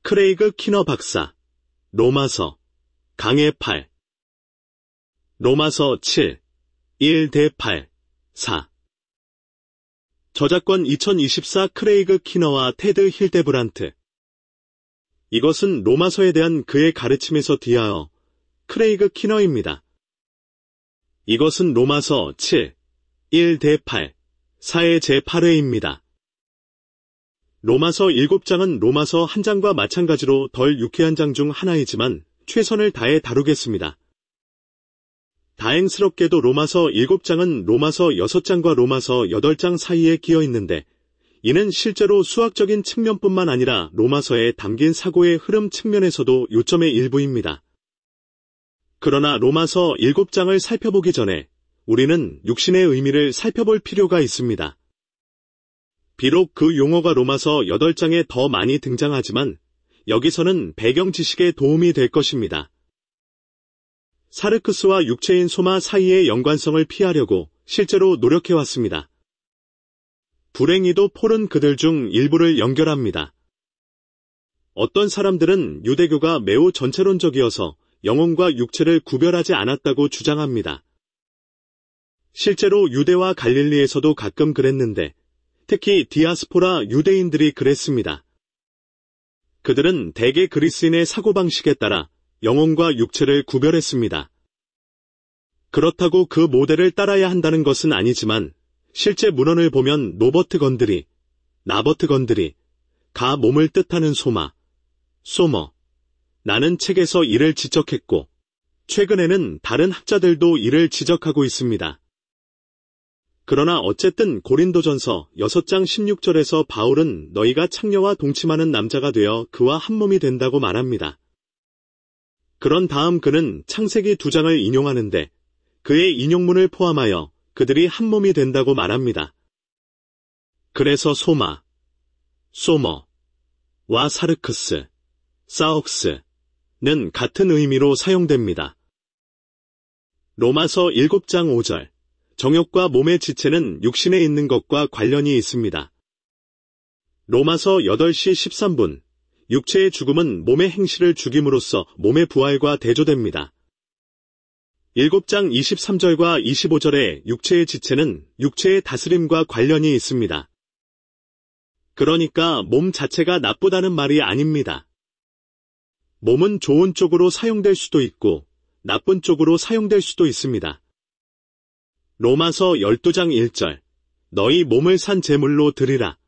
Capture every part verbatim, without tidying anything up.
크레이그 키너 박사, 로마서, 강해 팔. 로마서 칠, 일 대 팔, 사. 저작권 이천이십사 크레이그 키너와 테드 힐데브란트. 이것은 로마서에 대한 그의 가르침에서 뒤하여 크레이그 키너입니다. 이것은 로마서 칠, 일 대 팔, 사의 제팔 회입니다. 로마서 일곱 장은 로마서 한 장과 마찬가지로 덜 유쾌한 장 중 하나이지만 최선을 다해 다루겠습니다. 다행스럽게도 로마서 일곱 장은 로마서 여섯 장과 로마서 여덟 장 사이에 끼어 있는데 이는 실제로 수학적인 측면뿐만 아니라 로마서에 담긴 사고의 흐름 측면에서도 요점의 일부입니다. 그러나 로마서 일곱 장을 살펴보기 전에 우리는 육신의 의미를 살펴볼 필요가 있습니다. 비록 그 용어가 로마서 여덟 장에 더 많이 등장하지만 여기서는 배경 지식에 도움이 될 것입니다. 사르크스와 육체인 소마 사이의 연관성을 피하려고 실제로 노력해왔습니다. 불행히도 폴은 그들 중 일부를 연결합니다. 어떤 사람들은 유대교가 매우 전체론적이어서 영혼과 육체를 구별하지 않았다고 주장합니다. 실제로 유대와 갈릴리에서도 가끔 그랬는데 특히 디아스포라 유대인들이 그랬습니다. 그들은 대개 그리스인의 사고방식에 따라 영혼과 육체를 구별했습니다. 그렇다고 그 모델을 따라야 한다는 것은 아니지만 실제 문헌을 보면 노버트 건드리, 나버트 건드리, 가 몸을 뜻하는 소마, 소머, 나는 책에서 이를 지적했고 최근에는 다른 학자들도 이를 지적하고 있습니다. 그러나 어쨌든 고린도전서 여섯 장 십육 절에서 바울은 너희가 창녀와 동침하는 남자가 되어 그와 한 몸이 된다고 말합니다. 그런 다음 그는 창세기 두 장을 인용하는데 그의 인용문을 포함하여 그들이 한 몸이 된다고 말합니다. 그래서 소마, 소머와 사르크스, 사옥스는 같은 의미로 사용됩니다. 로마서 일곱 장 오 절, 정욕과 몸의 지체는 육신에 있는 것과 관련이 있습니다. 로마서 여덟 시 십삼 분, 육체의 죽음은 몸의 행실을 죽임으로써 몸의 부활과 대조됩니다. 일곱 장 이십삼 절과 이십오 절의 육체의 지체는 육체의 다스림과 관련이 있습니다. 그러니까 몸 자체가 나쁘다는 말이 아닙니다. 몸은 좋은 쪽으로 사용될 수도 있고 나쁜 쪽으로 사용될 수도 있습니다. 로마서 열두 장 일 절, 너희 몸을 산 제물로 드리라.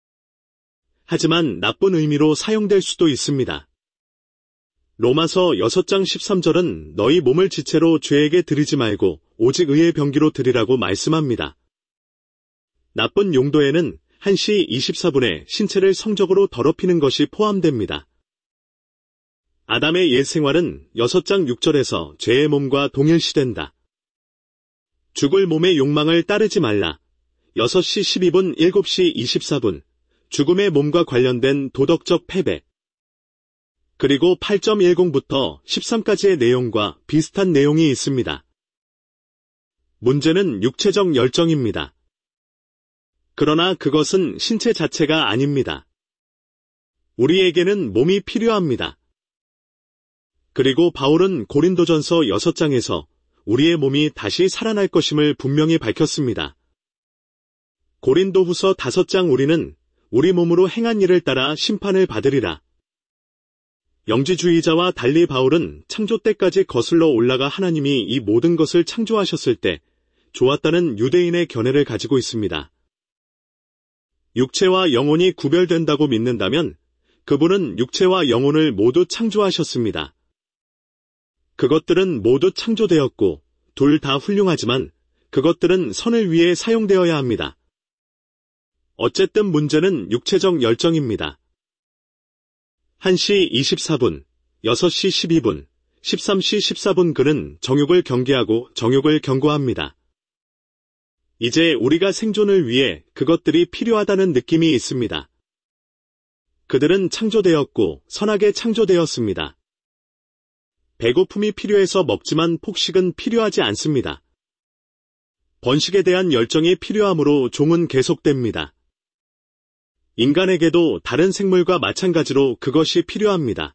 하지만 나쁜 의미로 사용될 수도 있습니다. 로마서 여섯 장 십삼 절은 너희 몸을 지체로 죄에게 드리지 말고 오직 의의 병기로 드리라고 말씀합니다. 나쁜 용도에는 한 시 이십사 분에 신체를 성적으로 더럽히는 것이 포함됩니다. 아담의 옛 생활은 여섯 장 육 절에서 죄의 몸과 동일시된다. 죽을 몸의 욕망을 따르지 말라. 여섯 시 십이 분 일곱 시 이십사 분 죽음의 몸과 관련된 도덕적 패배. 그리고 팔 점 일공부터 십삼까지의 내용과 비슷한 내용이 있습니다. 문제는 육체적 열정입니다. 그러나 그것은 신체 자체가 아닙니다. 우리에게는 몸이 필요합니다. 그리고 바울은 고린도전서 여섯 장에서 우리의 몸이 다시 살아날 것임을 분명히 밝혔습니다. 고린도후서 다섯 장 우리는 우리 몸으로 행한 일을 따라 심판을 받으리라. 영지주의자와 달리 바울은 창조 때까지 거슬러 올라가 하나님이 이 모든 것을 창조하셨을 때 좋았다는 유대인의 견해를 가지고 있습니다. 육체와 영혼이 구별된다고 믿는다면 그분은 육체와 영혼을 모두 창조하셨습니다. 그것들은 모두 창조되었고 둘 다 훌륭하지만 그것들은 선을 위해 사용되어야 합니다. 어쨌든 문제는 육체적 열정입니다. 한 시 이십사 분, 여섯 시 십이 분, 십삼 시 십사 분 그는 정욕을 경계하고 정욕을 경고합니다. 이제 우리가 생존을 위해 그것들이 필요하다는 느낌이 있습니다. 그들은 창조되었고 선하게 창조되었습니다. 배고픔이 필요해서 먹지만 폭식은 필요하지 않습니다. 번식에 대한 열정이 필요하므로 종은 계속됩니다. 인간에게도 다른 생물과 마찬가지로 그것이 필요합니다.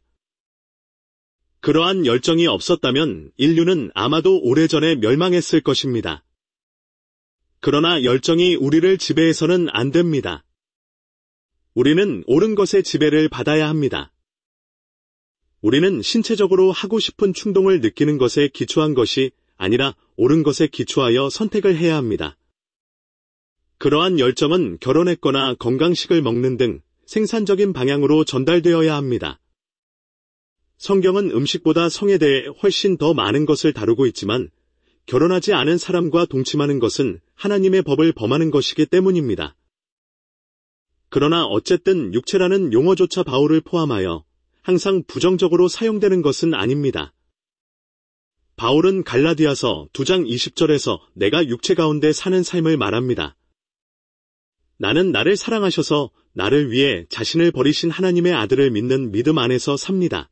그러한 열정이 없었다면 인류는 아마도 오래전에 멸망했을 것입니다. 그러나 열정이 우리를 지배해서는 안 됩니다. 우리는 옳은 것의 지배를 받아야 합니다. 우리는 신체적으로 하고 싶은 충동을 느끼는 것에 기초한 것이 아니라 옳은 것에 기초하여 선택을 해야 합니다. 그러한 열정은 결혼했거나 건강식을 먹는 등 생산적인 방향으로 전달되어야 합니다. 성경은 음식보다 성에 대해 훨씬 더 많은 것을 다루고 있지만 결혼하지 않은 사람과 동침하는 것은 하나님의 법을 범하는 것이기 때문입니다. 그러나 어쨌든 육체라는 용어조차 바울을 포함하여 항상 부정적으로 사용되는 것은 아닙니다. 바울은 갈라디아서 두 장 이십 절에서 내가 육체 가운데 사는 삶을 말합니다. 나는 나를 사랑하셔서 나를 위해 자신을 버리신 하나님의 아들을 믿는 믿음 안에서 삽니다.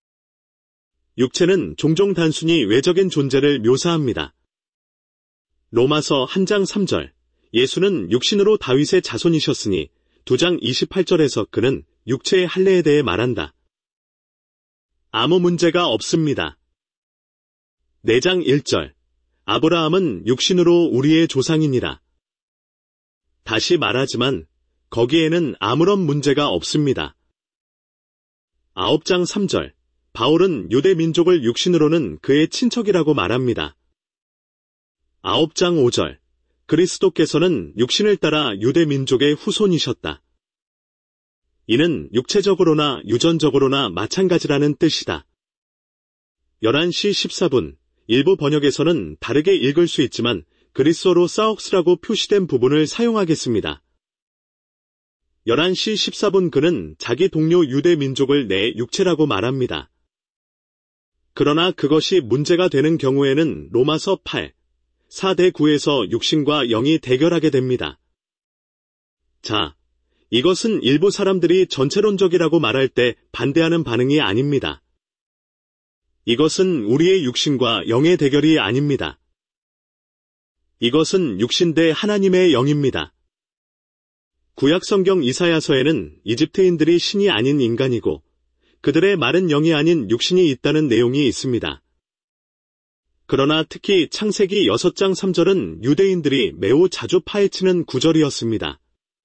육체는 종종 단순히 외적인 존재를 묘사합니다. 로마서 한 장 삼 절, 예수는 육신으로 다윗의 자손이셨으니 두 장 이십팔 절에서 그는 육체의 할례에 대해 말한다. 아무 문제가 없습니다. 네 장 일 절, 아브라함은 육신으로 우리의 조상이니라. 다시 말하지만 거기에는 아무런 문제가 없습니다. 아홉 장 삼 절, 바울은 유대 민족을 육신으로는 그의 친척이라고 말합니다. 아홉 장 오 절, 그리스도께서는 육신을 따라 유대 민족의 후손이셨다. 이는 육체적으로나 유전적으로나 마찬가지라는 뜻이다. 열한 시 십사 분, 일부 번역에서는 다르게 읽을 수 있지만 그리스어로 사옥스라고 표시된 부분을 사용하겠습니다. 열한 시 십사 분 그는 자기 동료 유대 민족을 내 육체라고 말합니다. 그러나 그것이 문제가 되는 경우에는 로마서 팔, 사 대 구에서 육신과 영이 대결하게 됩니다. 자, 이것은 일부 사람들이 전체론적이라고 말할 때 반대하는 반응이 아닙니다. 이것은 우리의 육신과 영의 대결이 아닙니다. 이것은 육신 대 하나님의 영입니다. 구약성경 이사야서에는 이집트인들이 신이 아닌 인간이고 그들의 마른 영이 아닌 육신이 있다는 내용이 있습니다. 그러나 특히 창세기 여섯 장 삼 절은 유대인들이 매우 자주 파헤치는 구절이었습니다.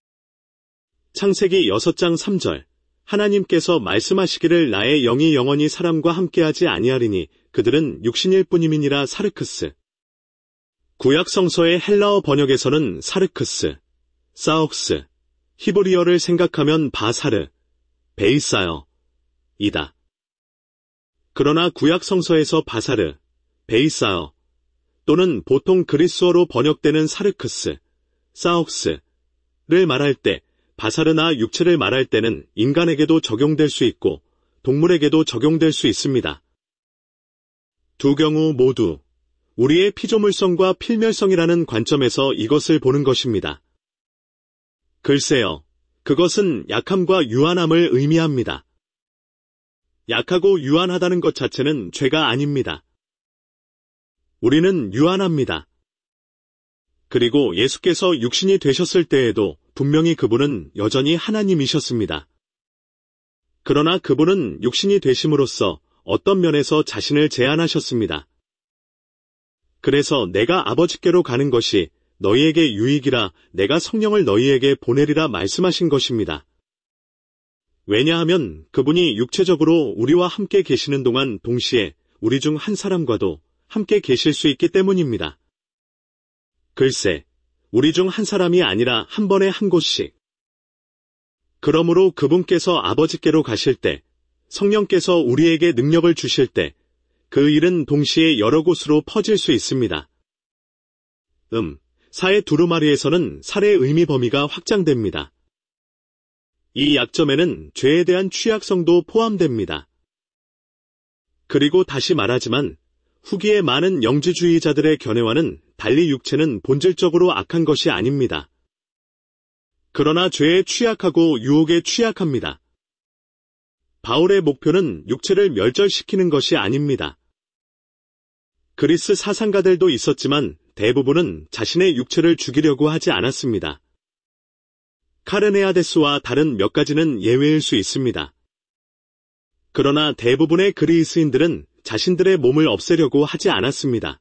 창세기 여섯 장 삼 절, 하나님께서 말씀하시기를 나의 영이 영원히 사람과 함께하지 아니하리니 그들은 육신일 뿐임이니라 사르크스. 구약 성서의 헬라어 번역에서는 사르크스, 사옥스, 히브리어를 생각하면 바사르, 베이사여, 이다. 그러나 구약 성서에서 바사르, 베이사어 또는 보통 그리스어로 번역되는 사르크스, 사옥스를 말할 때 바사르나 육체를 말할 때는 인간에게도 적용될 수 있고 동물에게도 적용될 수 있습니다. 두 경우 모두 우리의 피조물성과 필멸성이라는 관점에서 이것을 보는 것입니다. 글쎄요, 그것은 약함과 유한함을 의미합니다. 약하고 유한하다는 것 자체는 죄가 아닙니다. 우리는 유한합니다. 그리고 예수께서 육신이 되셨을 때에도 분명히 그분은 여전히 하나님이셨습니다. 그러나 그분은 육신이 되심으로써 어떤 면에서 자신을 제한하셨습니다. 그래서 내가 아버지께로 가는 것이 너희에게 유익이라 내가 성령을 너희에게 보내리라 말씀하신 것입니다. 왜냐하면 그분이 육체적으로 우리와 함께 계시는 동안 동시에 우리 중 한 사람과도 함께 계실 수 있기 때문입니다. 글쎄, 우리 중 한 사람이 아니라 한 번에 한 곳씩. 그러므로 그분께서 아버지께로 가실 때, 성령께서 우리에게 능력을 주실 때, 그 일은 동시에 여러 곳으로 퍼질 수 있습니다. 음, 사의 두루마리에서는 살의 의미 범위가 확장됩니다. 이 약점에는 죄에 대한 취약성도 포함됩니다. 그리고 다시 말하지만 후기의 많은 영지주의자들의 견해와는 달리 육체는 본질적으로 악한 것이 아닙니다. 그러나 죄에 취약하고 유혹에 취약합니다. 바울의 목표는 육체를 멸절시키는 것이 아닙니다. 그리스 사상가들도 있었지만 대부분은 자신의 육체를 죽이려고 하지 않았습니다. 카르네아데스와 다른 몇 가지는 예외일 수 있습니다. 그러나 대부분의 그리스인들은 자신들의 몸을 없애려고 하지 않았습니다.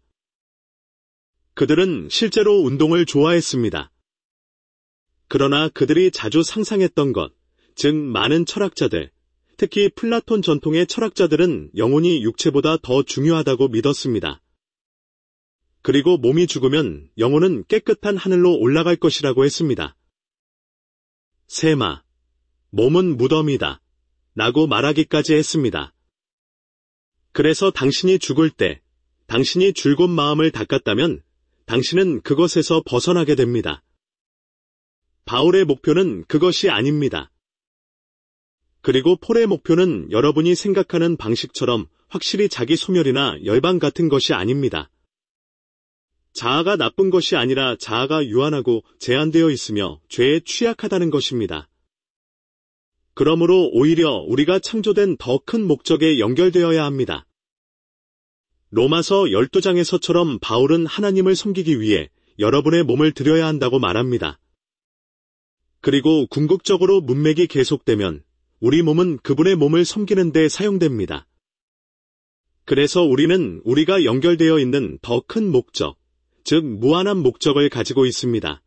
그들은 실제로 운동을 좋아했습니다. 그러나 그들이 자주 상상했던 것, 즉 많은 철학자들, 특히 플라톤 전통의 철학자들은 영혼이 육체보다 더 중요하다고 믿었습니다. 그리고 몸이 죽으면 영혼은 깨끗한 하늘로 올라갈 것이라고 했습니다. 세마, 몸은 무덤이다 라고 말하기까지 했습니다. 그래서 당신이 죽을 때 당신이 줄곧 마음을 닦았다면 당신은 그것에서 벗어나게 됩니다. 바울의 목표는 그것이 아닙니다. 그리고 폴의 목표는 여러분이 생각하는 방식처럼 확실히 자기 소멸이나 열방 같은 것이 아닙니다. 자아가 나쁜 것이 아니라 자아가 유한하고 제한되어 있으며 죄에 취약하다는 것입니다. 그러므로 오히려 우리가 창조된 더 큰 목적에 연결되어야 합니다. 로마서 열두 장에서처럼 바울은 하나님을 섬기기 위해 여러분의 몸을 드려야 한다고 말합니다. 그리고 궁극적으로 문맥이 계속되면 우리 몸은 그분의 몸을 섬기는 데 사용됩니다. 그래서 우리는 우리가 연결되어 있는 더 큰 목적, 즉 무한한 목적을 가지고 있습니다.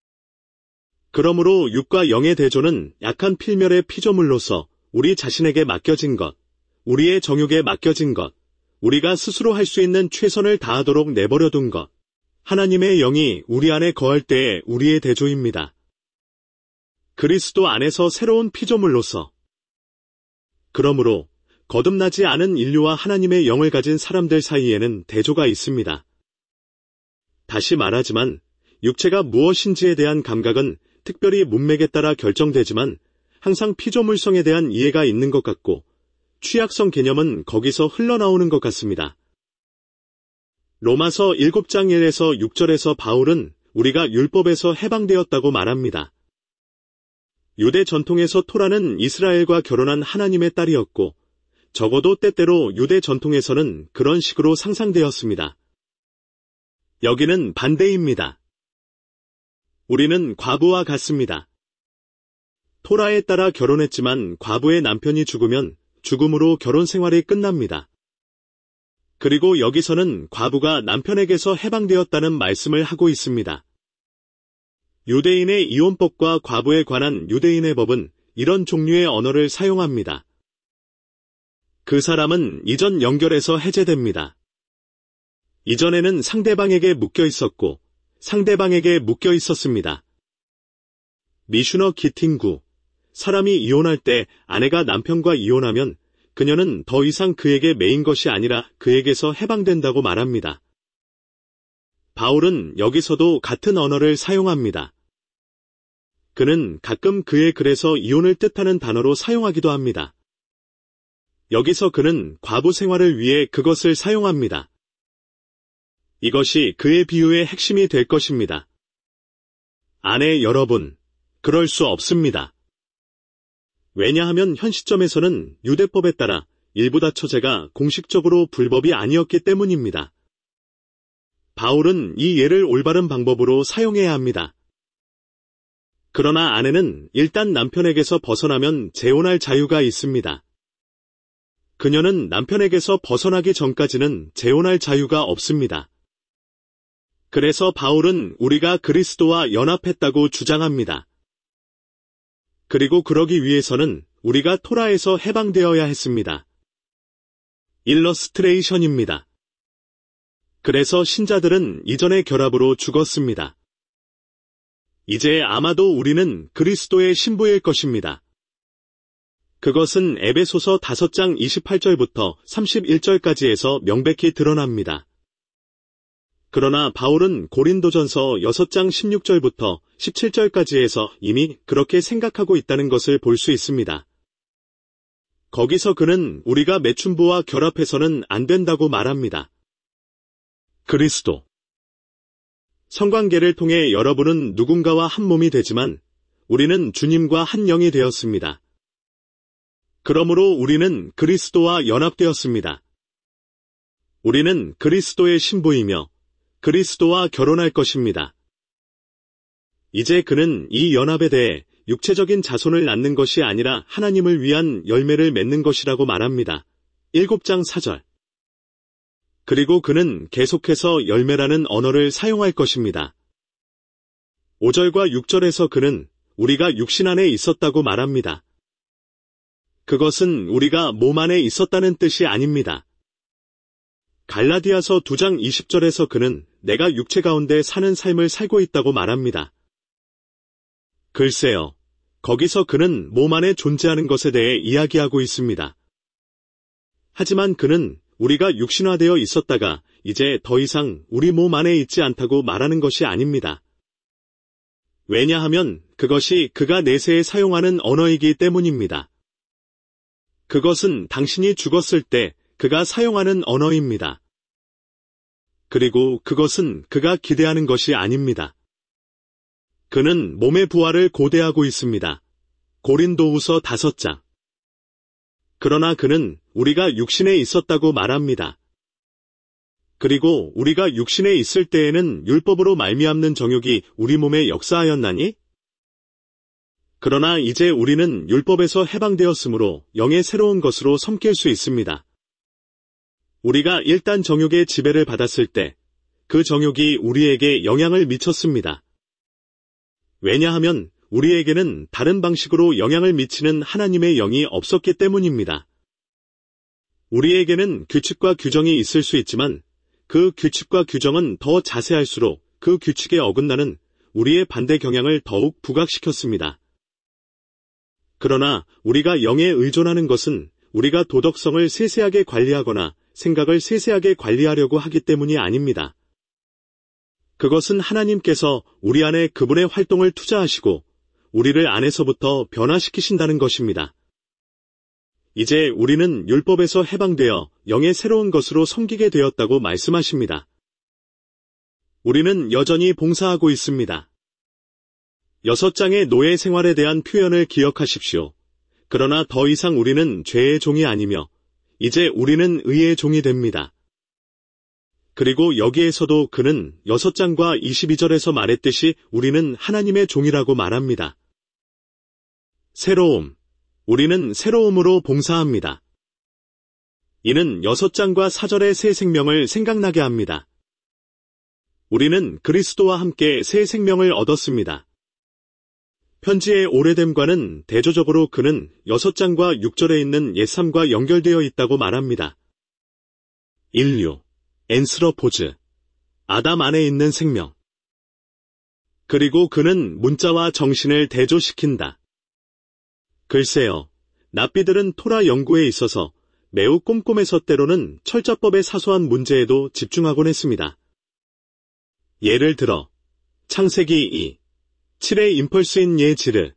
그러므로 육과 영의 대조는 약한 필멸의 피조물로서 우리 자신에게 맡겨진 것, 우리의 정욕에 맡겨진 것, 우리가 스스로 할 수 있는 최선을 다하도록 내버려둔 것, 하나님의 영이 우리 안에 거할 때의 우리의 대조입니다. 그리스도 안에서 새로운 피조물로서. 그러므로 거듭나지 않은 인류와 하나님의 영을 가진 사람들 사이에는 대조가 있습니다. 다시 말하지만 육체가 무엇인지에 대한 감각은 특별히 문맥에 따라 결정되지만 항상 피조물성에 대한 이해가 있는 것 같고 취약성 개념은 거기서 흘러나오는 것 같습니다. 로마서 일곱 장 일에서 육 절에서 바울은 우리가 율법에서 해방되었다고 말합니다. 유대 전통에서 토라는 이스라엘과 결혼한 하나님의 딸이었고 적어도 때때로 유대 전통에서는 그런 식으로 상상되었습니다. 여기는 반대입니다. 우리는 과부와 같습니다. 토라에 따라 결혼했지만 과부의 남편이 죽으면 죽음으로 결혼 생활이 끝납니다. 그리고 여기서는 과부가 남편에게서 해방되었다는 말씀을 하고 있습니다. 유대인의 이혼법과 과부에 관한 유대인의 법은 이런 종류의 언어를 사용합니다. 그 사람은 이전 연결에서 해제됩니다. 이전에는 상대방에게 묶여 있었고 상대방에게 묶여 있었습니다. 미슈너 기팅구, 사람이 이혼할 때 아내가 남편과 이혼하면 그녀는 더 이상 그에게 매인 것이 아니라 그에게서 해방된다고 말합니다. 바울은 여기서도 같은 언어를 사용합니다. 그는 가끔 그의 글에서 이혼을 뜻하는 단어로 사용하기도 합니다. 여기서 그는 과부 생활을 위해 그것을 사용합니다. 이것이 그의 비유의 핵심이 될 것입니다. 아내 여러분, 그럴 수 없습니다. 왜냐하면 현 시점에서는 유대법에 따라 일부 다처제가 공식적으로 불법이 아니었기 때문입니다. 바울은 이 예를 올바른 방법으로 사용해야 합니다. 그러나 아내는 일단 남편에게서 벗어나면 재혼할 자유가 있습니다. 그녀는 남편에게서 벗어나기 전까지는 재혼할 자유가 없습니다. 그래서 바울은 우리가 그리스도와 연합했다고 주장합니다. 그리고 그러기 위해서는 우리가 토라에서 해방되어야 했습니다. 일러스트레이션입니다. 그래서 신자들은 이전의 결합으로 죽었습니다. 이제 아마도 우리는 그리스도의 신부일 것입니다. 그것은 에베소서 다섯 장 이십팔 절부터 삼십일 절까지에서 명백히 드러납니다. 그러나 바울은 고린도전서 여섯 장 십육 절부터 십칠 절까지에서 이미 그렇게 생각하고 있다는 것을 볼 수 있습니다. 거기서 그는 우리가 매춘부와 결합해서는 안 된다고 말합니다. 그리스도. 성관계를 통해 여러분은 누군가와 한 몸이 되지만 우리는 주님과 한 영이 되었습니다. 그러므로 우리는 그리스도와 연합되었습니다. 우리는 그리스도의 신부이며 그리스도와 결혼할 것입니다. 이제 그는 이 연합에 대해 육체적인 자손을 낳는 것이 아니라 하나님을 위한 열매를 맺는 것이라고 말합니다. 일곱 장 사 절. 그리고 그는 계속해서 열매라는 언어를 사용할 것입니다. 오 절과 육 절에서 그는 우리가 육신 안에 있었다고 말합니다. 그것은 우리가 몸 안에 있었다는 뜻이 아닙니다. 갈라디아서 두 장 이십 절에서 그는 내가 육체 가운데 사는 삶을 살고 있다고 말합니다. 글쎄요, 거기서 그는 몸 안에 존재하는 것에 대해 이야기하고 있습니다. 하지만 그는 우리가 육신화되어 있었다가 이제 더 이상 우리 몸 안에 있지 않다고 말하는 것이 아닙니다. 왜냐하면 그것이 그가 내세에 사용하는 언어이기 때문입니다. 그것은 당신이 죽었을 때 그가 사용하는 언어입니다. 그리고 그것은 그가 기대하는 것이 아닙니다. 그는 몸의 부활을 고대하고 있습니다. 고린도후서 다섯 장. 그러나 그는 우리가 육신에 있었다고 말합니다. 그리고 우리가 육신에 있을 때에는 율법으로 말미암는 정욕이 우리 몸에 역사하였나니? 그러나 이제 우리는 율법에서 해방되었으므로 영의 새로운 것으로 섬길 수 있습니다. 우리가 일단 정욕의 지배를 받았을 때 그 정욕이 우리에게 영향을 미쳤습니다. 왜냐하면 우리에게는 다른 방식으로 영향을 미치는 하나님의 영이 없었기 때문입니다. 우리에게는 규칙과 규정이 있을 수 있지만 그 규칙과 규정은 더 자세할수록 그 규칙에 어긋나는 우리의 반대 경향을 더욱 부각시켰습니다. 그러나 우리가 영에 의존하는 것은 우리가 도덕성을 세세하게 관리하거나 생각을 세세하게 관리하려고 하기 때문이 아닙니다. 그것은 하나님께서 우리 안에 그분의 활동을 투자하시고 우리를 안에서부터 변화시키신다는 것입니다. 이제 우리는 율법에서 해방되어 영의 새로운 것으로 섬기게 되었다고 말씀하십니다. 우리는 여전히 봉사하고 있습니다. 여섯 장의 노예 생활에 대한 표현을 기억하십시오. 그러나 더 이상 우리는 죄의 종이 아니며 이제 우리는 의의 종이 됩니다. 그리고 여기에서도 그는 여섯 장과 이십이 절에서 말했듯이 우리는 하나님의 종이라고 말합니다. 새로움. 우리는 새로움으로 봉사합니다. 이는 여섯 장과 사 절의 새 생명을 생각나게 합니다. 우리는 그리스도와 함께 새 생명을 얻었습니다. 편지의 오래됨과는 대조적으로 그는 여섯 장과 육 절에 있는 옛삶과 연결되어 있다고 말합니다. 인류, 엔스러포즈, 아담 안에 있는 생명. 그리고 그는 문자와 정신을 대조시킨다. 글쎄요, 납비들은 토라 연구에 있어서 매우 꼼꼼해서 때로는 철자법의 사소한 문제에도 집중하곤 했습니다. 예를 들어 창세기 이, 칠의 임펄스인 예지르,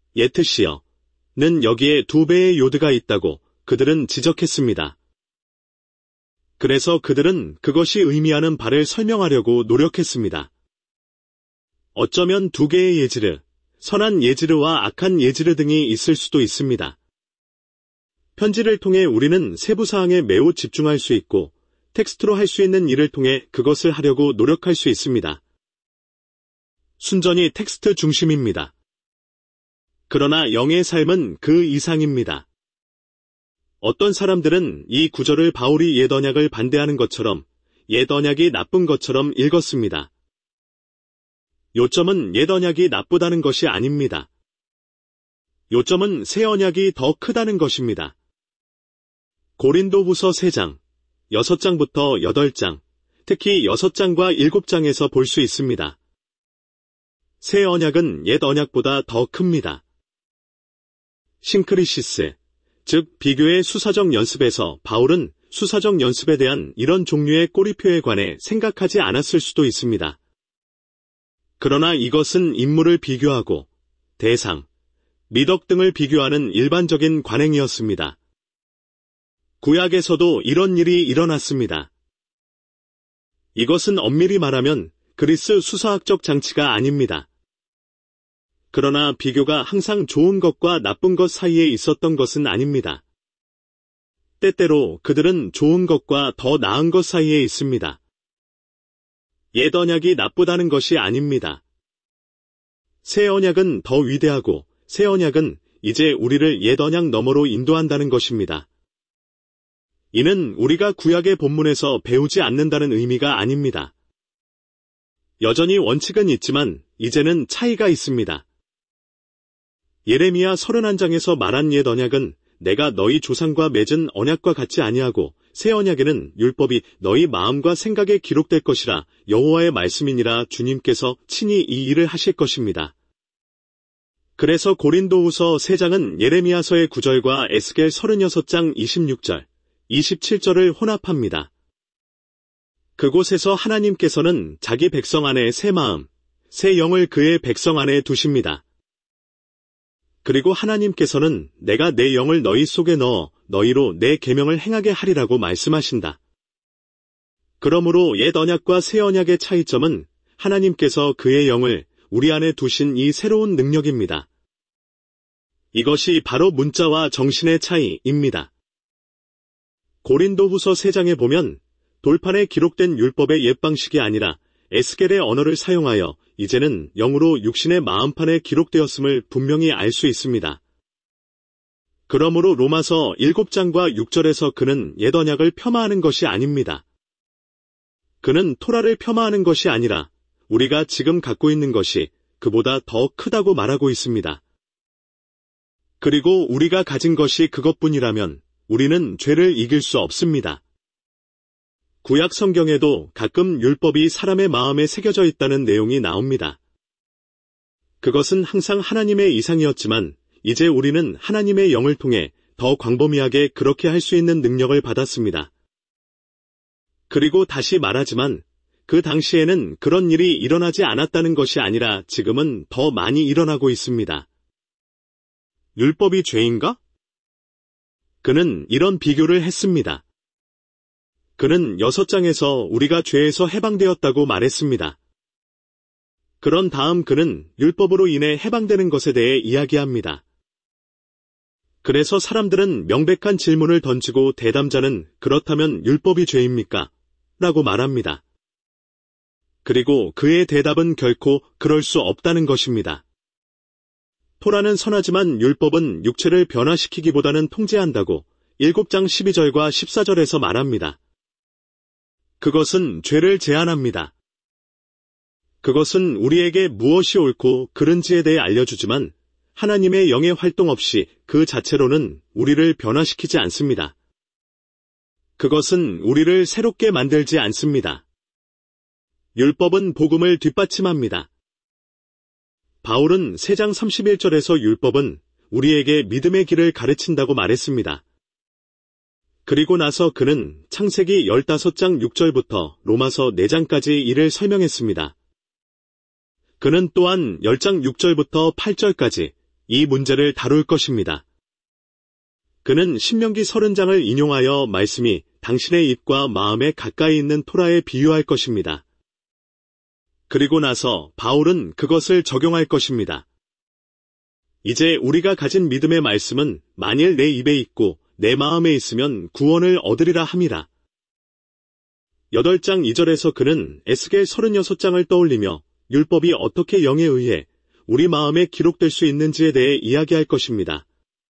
예트시어는 여기에 두 배의 요드가 있다고 그들은 지적했습니다. 그래서 그들은 그것이 의미하는 바를 설명하려고 노력했습니다. 어쩌면 두 개의 예지르, 선한 예지르와 악한 예지르 등이 있을 수도 있습니다. 편지를 통해 우리는 세부사항에 매우 집중할 수 있고 텍스트로 할 수 있는 일을 통해 그것을 하려고 노력할 수 있습니다. 순전히 텍스트 중심입니다. 그러나 영의 삶은 그 이상입니다. 어떤 사람들은 이 구절을 바울이 옛 언약을 반대하는 것처럼 옛 언약이 나쁜 것처럼 읽었습니다. 요점은 옛 언약이 나쁘다는 것이 아닙니다. 요점은 새 언약이 더 크다는 것입니다. 고린도후서 세 장, 여섯 장부터 여덟 장, 특히 여섯 장과 일곱 장에서 볼 수 있습니다. 새 언약은 옛 언약보다 더 큽니다. 싱크리시스, 즉 비교의 수사적 연습에서 바울은 수사적 연습에 대한 이런 종류의 꼬리표에 관해 생각하지 않았을 수도 있습니다. 그러나 이것은 인물을 비교하고 대상, 미덕 등을 비교하는 일반적인 관행이었습니다. 구약에서도 이런 일이 일어났습니다. 이것은 엄밀히 말하면 그리스 수사학적 장치가 아닙니다. 그러나 비교가 항상 좋은 것과 나쁜 것 사이에 있었던 것은 아닙니다. 때때로 그들은 좋은 것과 더 나은 것 사이에 있습니다. 옛 언약이 나쁘다는 것이 아닙니다. 새 언약은 더 위대하고 새 언약은 이제 우리를 옛 언약 너머로 인도한다는 것입니다. 이는 우리가 구약의 본문에서 배우지 않는다는 의미가 아닙니다. 여전히 원칙은 있지만 이제는 차이가 있습니다. 예레미야 서른한 장에서 말한 옛 언약은 내가 너희 조상과 맺은 언약과 같지 아니하고 새 언약에는 율법이 너희 마음과 생각에 기록될 것이라 여호와의 말씀이니라 주님께서 친히 이 일을 하실 것입니다. 그래서 고린도후서 세 장은 예레미야서의 구 절과 에스겔 서른여섯 장 이십육 절, 이십칠 절을 혼합합니다. 그곳에서 하나님께서는 자기 백성 안에 새 마음, 새 영을 그의 백성 안에 두십니다. 그리고 하나님께서는 내가 내 영을 너희 속에 넣어 너희로 내 계명을 행하게 하리라고 말씀하신다. 그러므로 옛 언약과 새 언약의 차이점은 하나님께서 그의 영을 우리 안에 두신 이 새로운 능력입니다. 이것이 바로 문자와 정신의 차이입니다. 고린도후서 세 장에 보면 돌판에 기록된 율법의 옛 방식이 아니라 에스겔의 언어를 사용하여 이제는 영으로 육신의 마음판에 기록되었음을 분명히 알 수 있습니다. 그러므로 로마서 일곱 장과 육 절에서 그는 옛 언약을 폄하하는 것이 아닙니다. 그는 토라를 폄하하는 것이 아니라 우리가 지금 갖고 있는 것이 그보다 더 크다고 말하고 있습니다. 그리고 우리가 가진 것이 그것뿐이라면 우리는 죄를 이길 수 없습니다. 구약 성경에도 가끔 율법이 사람의 마음에 새겨져 있다는 내용이 나옵니다. 그것은 항상 하나님의 이상이었지만 이제 우리는 하나님의 영을 통해 더 광범위하게 그렇게 할 수 있는 능력을 받았습니다. 그리고 다시 말하지만 그 당시에는 그런 일이 일어나지 않았다는 것이 아니라 지금은 더 많이 일어나고 있습니다. 율법이 죄인가? 그는 이런 비교를 했습니다. 그는 여섯 장에서 우리가 죄에서 해방되었다고 말했습니다. 그런 다음 그는 율법으로 인해 해방되는 것에 대해 이야기합니다. 그래서 사람들은 명백한 질문을 던지고 대담자는 그렇다면 율법이 죄입니까? 라고 말합니다. 그리고 그의 대답은 결코 그럴 수 없다는 것입니다. 토라는 선하지만 율법은 육체를 변화시키기보다는 통제한다고 일곱 장 십이 절과 십사 절에서 말합니다. 그것은 죄를 제한합니다. 그것은 우리에게 무엇이 옳고 그른지에 대해 알려주지만 하나님의 영의 활동 없이 그 자체로는 우리를 변화시키지 않습니다. 그것은 우리를 새롭게 만들지 않습니다. 율법은 복음을 뒷받침합니다. 바울은 세 장 삼십일 절에서 율법은 우리에게 믿음의 길을 가르친다고 말했습니다. 그리고 나서 그는 창세기 십오 장 육 절부터 로마서 네 장까지 이를 설명했습니다. 그는 또한 십 장 육 절부터 팔 절까지 이 문제를 다룰 것입니다. 그는 신명기 서른 장을 인용하여 말씀이 당신의 입과 마음에 가까이 있는 토라에 비유할 것입니다. 그리고 나서 바울은 그것을 적용할 것입니다. 이제 우리가 가진 믿음의 말씀은 만일 내 입에 있고 내 마음에 있으면 구원을 얻으리라 함이라. 여덟 장 이 절에서 그는 에스겔 서른여섯 장을 떠올리며 율법이 어떻게 영에 의해 우리 마음에 기록될 수 있는지에 대해 이야기할 것입니다.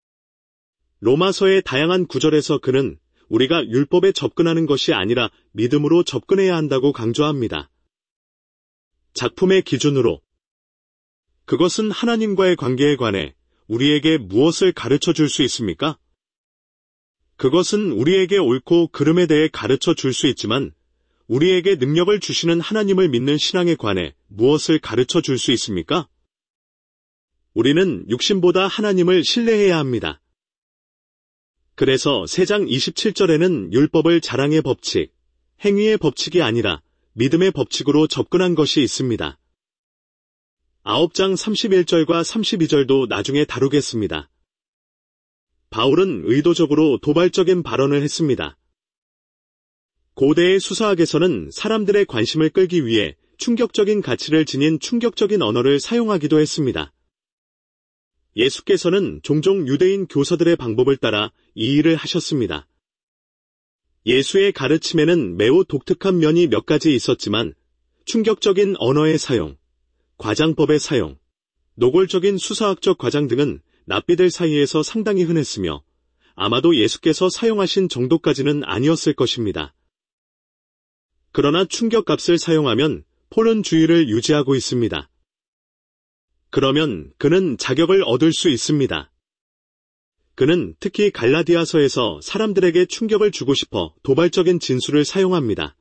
로마서의 다양한 구절에서 그는 우리가 율법에 접근하는 것이 아니라 믿음으로 접근해야 한다고 강조합니다. 작품의 기준으로 그것은 하나님과의 관계에 관해 우리에게 무엇을 가르쳐 줄 수 있습니까? 그것은 우리에게 옳고 그름에 대해 가르쳐 줄 수 있지만 우리에게 능력을 주시는 하나님을 믿는 신앙에 관해 무엇을 가르쳐 줄 수 있습니까? 우리는 육신보다 하나님을 신뢰해야 합니다. 그래서 세 장 이십칠 절에는 율법을 자랑의 법칙, 행위의 법칙이 아니라 믿음의 법칙으로 접근한 것이 있습니다. 아홉 장 삼십일 절과 삼십이 절도 나중에 다루겠습니다. 바울은 의도적으로 도발적인 발언을 했습니다. 고대의 수사학에서는 사람들의 관심을 끌기 위해 충격적인 가치를 지닌 충격적인 언어를 사용하기도 했습니다. 예수께서는 종종 유대인 교사들의 방법을 따라 이 일을 하셨습니다. 예수의 가르침에는 매우 독특한 면이 몇 가지 있었지만 충격적인 언어의 사용, 과장법의 사용, 노골적인 수사학적 과장 등은 랍비들 사이에서 상당히 흔했으며 아마도 예수께서 사용하신 정도까지는 아니었을 것입니다. 그러나 충격값을 사용하면 포론주의를 유지하고 있습니다. 그러면 그는 자격을 얻을 수 있습니다. 그는 특히 갈라디아서에서 사람들에게 충격을 주고 싶어 도발적인 진술을 사용합니다.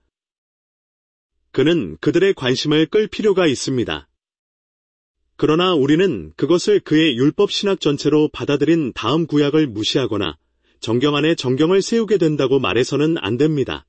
그는 그들의 관심을 끌 필요가 있습니다. 그러나 우리는 그것을 그의 율법 신학 전체로 받아들인 다음 구약을 무시하거나 정경 안에 정경을 세우게 된다고 말해서는 안 됩니다.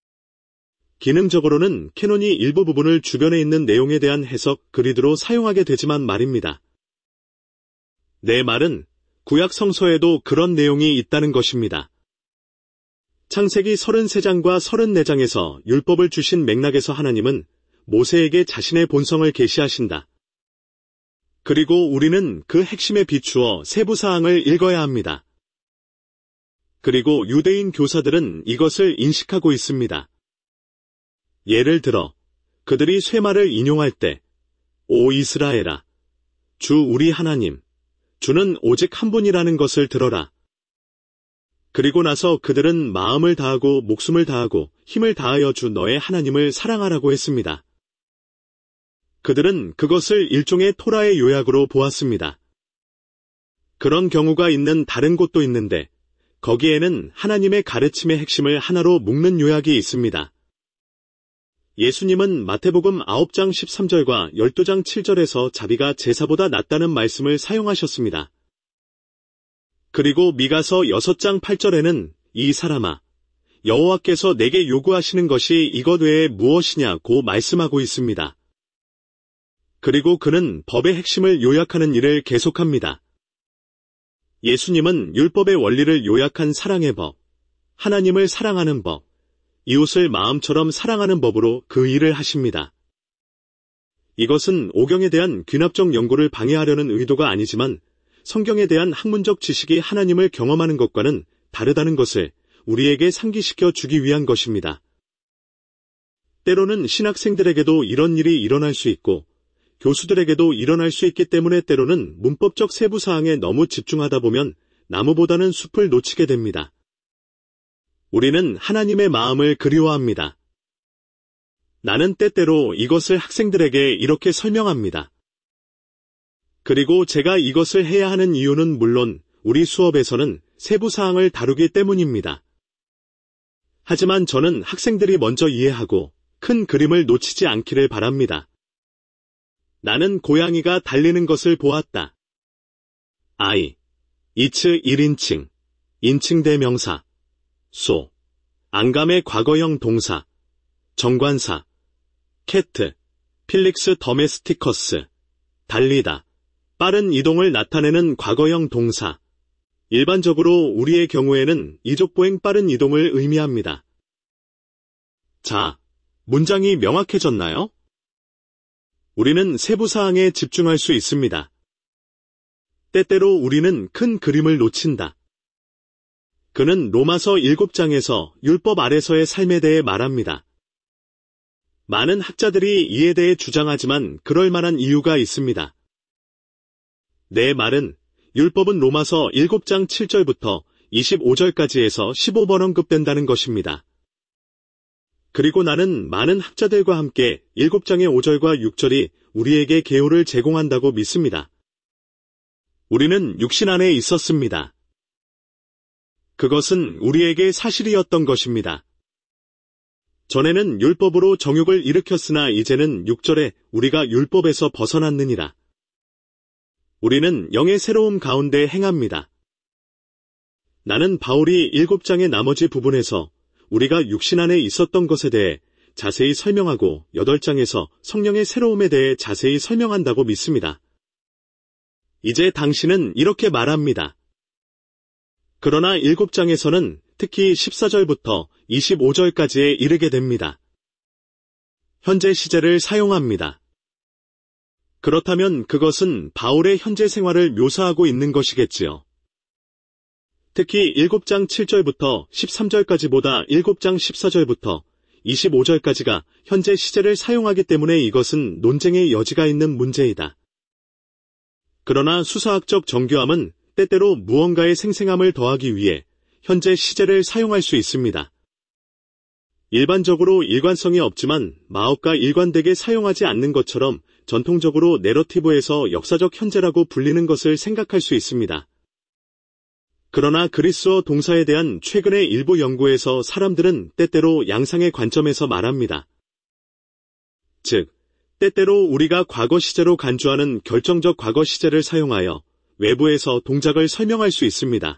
기능적으로는 캐논이 일부 부분을 주변에 있는 내용에 대한 해석 그리드로 사용하게 되지만 말입니다. 내 말은 구약 성서에도 그런 내용이 있다는 것입니다. 창세기 서른세 장과 서른네 장에서 율법을 주신 맥락에서 하나님은 모세에게 자신의 본성을 계시하신다. 그리고 우리는 그 핵심에 비추어 세부 사항을 읽어야 합니다. 그리고 유대인 교사들은 이것을 인식하고 있습니다. 예를 들어 그들이 쇠말을 인용할 때 오 이스라엘아, 주 우리 하나님, 주는 오직 한 분이라는 것을 들어라. 그리고 나서 그들은 마음을 다하고 목숨을 다하고 힘을 다하여 주 너의 하나님을 사랑하라고 했습니다. 그들은 그것을 일종의 토라의 요약으로 보았습니다. 그런 경우가 있는 다른 곳도 있는데 거기에는 하나님의 가르침의 핵심을 하나로 묶는 요약이 있습니다. 예수님은 마태복음 아홉 장 십삼 절과 열두 장 칠 절에서 자비가 제사보다 낫다는 말씀을 사용하셨습니다. 그리고 미가서 여섯 장 팔 절에는 이 사람아, 여호와께서 내게 요구하시는 것이 이것 외에 무엇이냐고 말씀하고 있습니다. 그리고 그는 법의 핵심을 요약하는 일을 계속합니다. 예수님은 율법의 원리를 요약한 사랑의 법, 하나님을 사랑하는 법, 이웃을 마음처럼 사랑하는 법으로 그 일을 하십니다. 이것은 오경에 대한 귀납적 연구를 방해하려는 의도가 아니지만 성경에 대한 학문적 지식이 하나님을 경험하는 것과는 다르다는 것을 우리에게 상기시켜 주기 위한 것입니다. 때로는 신학생들에게도 이런 일이 일어날 수 있고 교수들에게도 일어날 수 있기 때문에 때로는 문법적 세부사항에 너무 집중하다 보면 나무보다는 숲을 놓치게 됩니다. 우리는 하나님의 마음을 그리워합니다. 나는 때때로 이것을 학생들에게 이렇게 설명합니다. 그리고 제가 이것을 해야 하는 이유는 물론 우리 수업에서는 세부사항을 다루기 때문입니다. 하지만 저는 학생들이 먼저 이해하고 큰 그림을 놓치지 않기를 바랍니다. 나는 고양이가 달리는 것을 보았다. I, 이츠 일 인칭, 인칭 대명사, 소, 안감의 과거형 동사, 정관사, 캐트, 필릭스 더메스티커스, 달리다, 빠른 이동을 나타내는 과거형 동사. 일반적으로 우리의 경우에는 이족보행 빠른 이동을 의미합니다. 자, 문장이 명확해졌나요? 우리는 세부사항에 집중할 수 있습니다. 때때로 우리는 큰 그림을 놓친다. 그는 로마서 일곱 장에서 율법 아래서의 삶에 대해 말합니다. 많은 학자들이 이에 대해 주장하지만 그럴 만한 이유가 있습니다. 내 말은 율법은 로마서 일곱 장 칠 절부터 이십오 절까지에서 십오 번 언급된다는 것입니다. 그리고 나는 많은 학자들과 함께 일곱 장의 오 절과 육 절이 우리에게 계호를 제공한다고 믿습니다. 우리는 육신 안에 있었습니다. 그것은 우리에게 사실이었던 것입니다. 전에는 율법으로 정욕을 일으켰으나 이제는 육 절에 우리가 율법에서 벗어났느니라. 우리는 영의 새로움 가운데 행합니다. 나는 바울이 일곱 장의 나머지 부분에서 우리가 육신 안에 있었던 것에 대해 자세히 설명하고 여덟 장에서 성령의 새로움에 대해 자세히 설명한다고 믿습니다. 이제 당신은 이렇게 말합니다. 그러나 일곱 장에서는 특히 십사 절부터 이십오 절까지에 이르게 됩니다. 현재 시제를 사용합니다. 그렇다면 그것은 바울의 현재 생활을 묘사하고 있는 것이겠지요. 특히 일곱 장 칠 절부터 십삼 절까지보다 일곱 장 십사 절부터 이십오 절까지가 현재 시제를 사용하기 때문에 이것은 논쟁의 여지가 있는 문제이다. 그러나 수사학적 정교함은 때때로 무언가의 생생함을 더하기 위해 현재 시제를 사용할 수 있습니다. 일반적으로 일관성이 없지만 마업과 일관되게 사용하지 않는 것처럼 전통적으로 내러티브에서 역사적 현재라고 불리는 것을 생각할 수 있습니다. 그러나 그리스어 동사에 대한 최근의 일부 연구에서 사람들은 때때로 양상의 관점에서 말합니다. 즉, 때때로 우리가 과거 시제로 간주하는 결정적 과거 시제를 사용하여 외부에서 동작을 설명할 수 있습니다.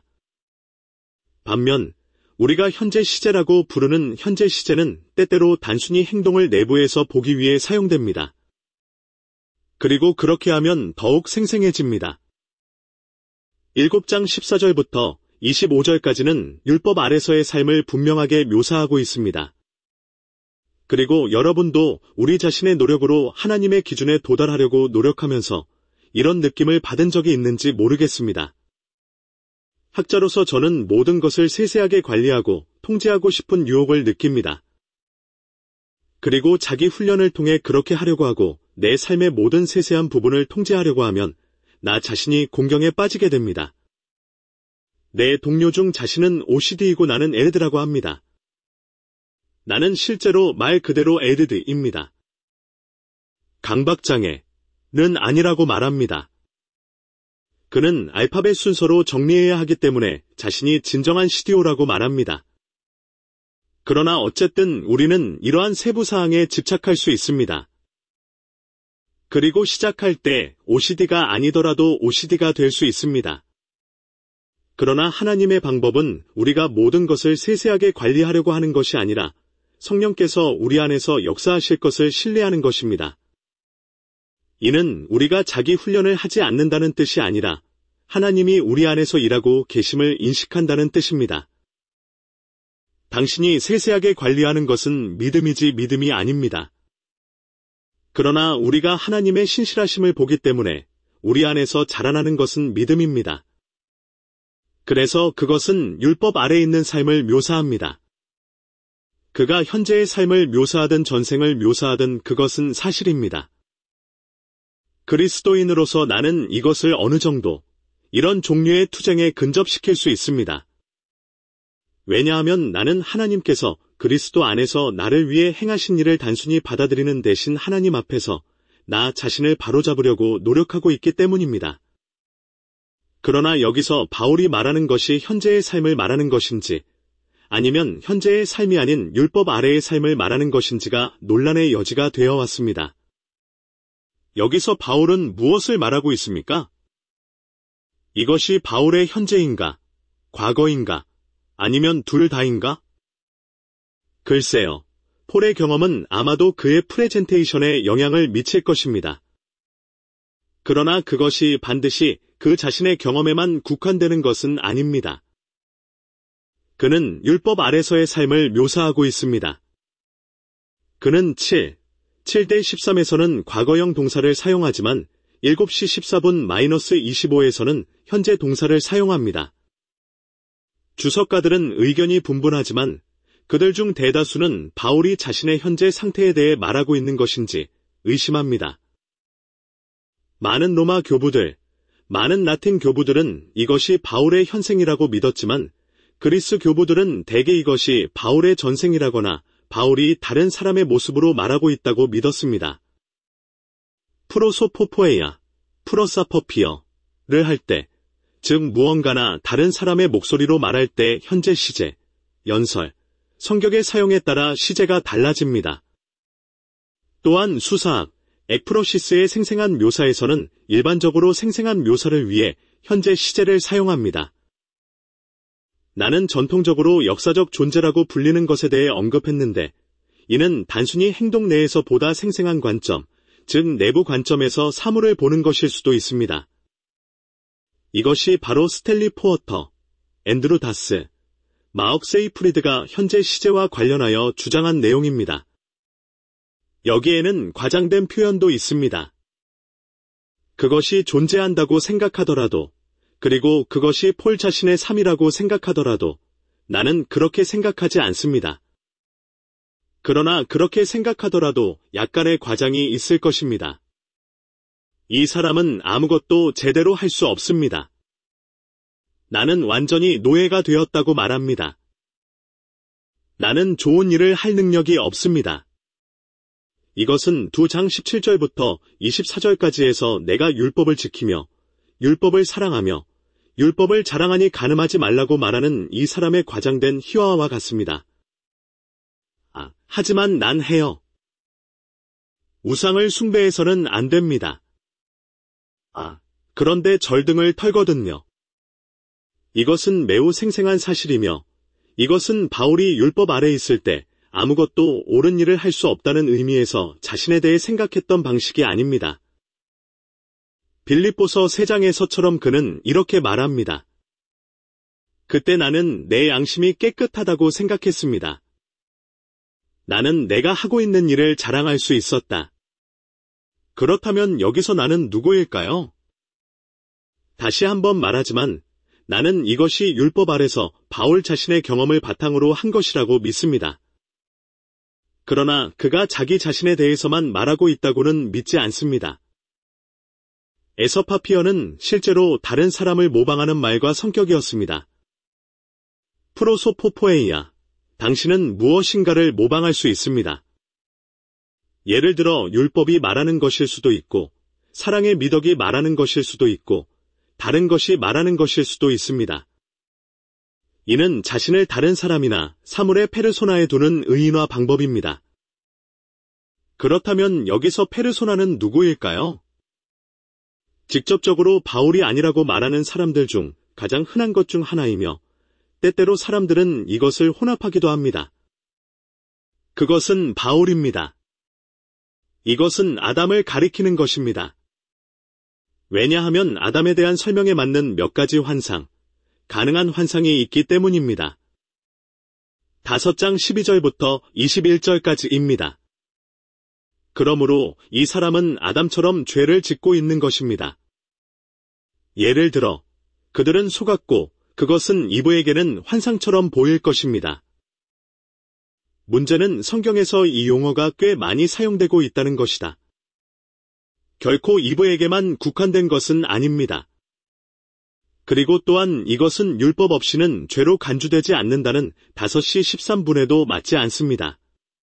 반면 우리가 현재 시제라고 부르는 현재 시제는 때때로 단순히 행동을 내부에서 보기 위해 사용됩니다. 그리고 그렇게 하면 더욱 생생해집니다. 일곱 장 십사 절부터 이십오 절까지는 율법 아래서의 삶을 분명하게 묘사하고 있습니다. 그리고 여러분도 우리 자신의 노력으로 하나님의 기준에 도달하려고 노력하면서 이런 느낌을 받은 적이 있는지 모르겠습니다. 학자로서 저는 모든 것을 세세하게 관리하고 통제하고 싶은 유혹을 느낍니다. 그리고 자기 훈련을 통해 그렇게 하려고 하고 내 삶의 모든 세세한 부분을 통제하려고 하면 나 자신이 공경에 빠지게 됩니다. 내 동료 중 자신은 오씨디이고 나는 에드라고 합니다. 나는 실제로 말 그대로 에드드입니다. 강박장애는 아니라고 말합니다. 그는 알파벳 순서로 정리해야 하기 때문에 자신이 진정한 씨디오라고 말합니다. 그러나 어쨌든 우리는 이러한 세부 사항에 집착할 수 있습니다. 그리고 시작할 때 오씨디가 아니더라도 오씨디가 될 수 있습니다. 그러나 하나님의 방법은 우리가 모든 것을 세세하게 관리하려고 하는 것이 아니라 성령께서 우리 안에서 역사하실 것을 신뢰하는 것입니다. 이는 우리가 자기 훈련을 하지 않는다는 뜻이 아니라 하나님이 우리 안에서 일하고 계심을 인식한다는 뜻입니다. 당신이 세세하게 관리하는 것은 믿음이지 믿음이 아닙니다. 그러나 우리가 하나님의 신실하심을 보기 때문에 우리 안에서 자라나는 것은 믿음입니다. 그래서 그것은 율법 아래에 있는 삶을 묘사합니다. 그가 현재의 삶을 묘사하든 전생을 묘사하든 그것은 사실입니다. 그리스도인으로서 나는 이것을 어느 정도 이런 종류의 투쟁에 근접시킬 수 있습니다. 왜냐하면 나는 하나님께서 그리스도 안에서 나를 위해 행하신 일을 단순히 받아들이는 대신 하나님 앞에서 나 자신을 바로잡으려고 노력하고 있기 때문입니다. 그러나 여기서 바울이 말하는 것이 현재의 삶을 말하는 것인지 아니면 현재의 삶이 아닌 율법 아래의 삶을 말하는 것인지가 논란의 여지가 되어 왔습니다. 여기서 바울은 무엇을 말하고 있습니까? 이것이 바울의 현재인가, 과거인가, 아니면 둘 다인가? 글쎄요, 폴의 경험은 아마도 그의 프레젠테이션에 영향을 미칠 것입니다. 그러나 그것이 반드시 그 자신의 경험에만 국한되는 것은 아닙니다. 그는 율법 아래서의 삶을 묘사하고 있습니다. 그는 칠, 칠 대 십삼에서는 과거형 동사를 사용하지만 일곱 시 십사 분 마이너스 이십오에서는 현재 동사를 사용합니다. 주석가들은 의견이 분분하지만 그들 중 대다수는 바울이 자신의 현재 상태에 대해 말하고 있는 것인지 의심합니다. 많은 로마 교부들, 많은 라틴 교부들은 이것이 바울의 현생이라고 믿었지만 그리스 교부들은 대개 이것이 바울의 전생이라거나 바울이 다른 사람의 모습으로 말하고 있다고 믿었습니다. 프로소포포에야, 프로사퍼피어를 할 때, 즉 무언가나 다른 사람의 목소리로 말할 때 현재 시제, 연설, 성격의 사용에 따라 시제가 달라집니다. 또한 수사학, ek프로시스의 생생한 묘사에서는 일반적으로 생생한 묘사를 위해 현재 시제를 사용합니다. 나는 전통적으로 역사적 존재라고 불리는 것에 대해 언급했는데 이는 단순히 행동 내에서 보다 생생한 관점, 즉 내부 관점에서 사물을 보는 것일 수도 있습니다. 이것이 바로 스탠리 포어터, 앤드루 다스, 마억 세이프리드가 현재 시제와 관련하여 주장한 내용입니다. 여기에는 과장된 표현도 있습니다. 그것이 존재한다고 생각하더라도 그리고 그것이 폴 자신의 삶이라고 생각하더라도 나는 그렇게 생각하지 않습니다. 그러나 그렇게 생각하더라도 약간의 과장이 있을 것입니다. 이 사람은 아무것도 제대로 할 수 없습니다. 나는 완전히 노예가 되었다고 말합니다. 나는 좋은 일을 할 능력이 없습니다. 이것은 두 장 십칠 절부터 이십사 절까지 해서 내가 율법을 지키며 율법을 사랑하며 율법을 자랑하니 간음하지 말라고 말하는 이 사람의 과장된 희화와 같습니다. 아, 하지만 난 해요. 우상을 숭배해서는 안 됩니다. 아, 그런데 절등을 털거든요. 이것은 매우 생생한 사실이며 이것은 바울이 율법 아래 있을 때 아무것도 옳은 일을 할 수 없다는 의미에서 자신에 대해 생각했던 방식이 아닙니다. 빌립보서 세 장에서처럼 그는 이렇게 말합니다. 그때 나는 내 양심이 깨끗하다고 생각했습니다. 나는 내가 하고 있는 일을 자랑할 수 있었다. 그렇다면 여기서 나는 누구일까요? 다시 한번 말하지만 나는 이것이 율법 아래서 바울 자신의 경험을 바탕으로 한 것이라고 믿습니다. 그러나 그가 자기 자신에 대해서만 말하고 있다고는 믿지 않습니다. 에서파피어는 실제로 다른 사람을 모방하는 말과 성격이었습니다. 프로소포포에이아, 당신은 무엇인가를 모방할 수 있습니다. 예를 들어 율법이 말하는 것일 수도 있고 사랑의 미덕이 말하는 것일 수도 있고 다른 것이 말하는 것일 수도 있습니다. 이는 자신을 다른 사람이나 사물의 페르소나에 두는 의인화 방법입니다. 그렇다면 여기서 페르소나는 누구일까요? 직접적으로 바울이 아니라고 말하는 사람들 중 가장 흔한 것 중 하나이며 때때로 사람들은 이것을 혼합하기도 합니다. 그것은 바울입니다. 이것은 아담을 가리키는 것입니다. 왜냐하면 아담에 대한 설명에 맞는 몇 가지 환상, 가능한 환상이 있기 때문입니다. 다섯 장 십이 절부터 이십일 절까지입니다. 그러므로 이 사람은 아담처럼 죄를 짓고 있는 것입니다. 예를 들어 그들은 속았고 그것은 이브에게는 환상처럼 보일 것입니다. 문제는 성경에서 이 용어가 꽤 많이 사용되고 있다는 것이다. 결코 이브에게만 국한된 것은 아닙니다. 그리고 또한 이것은 율법 없이는 죄로 간주되지 않는다는 다섯 시 십삼 분에도 맞지 않습니다.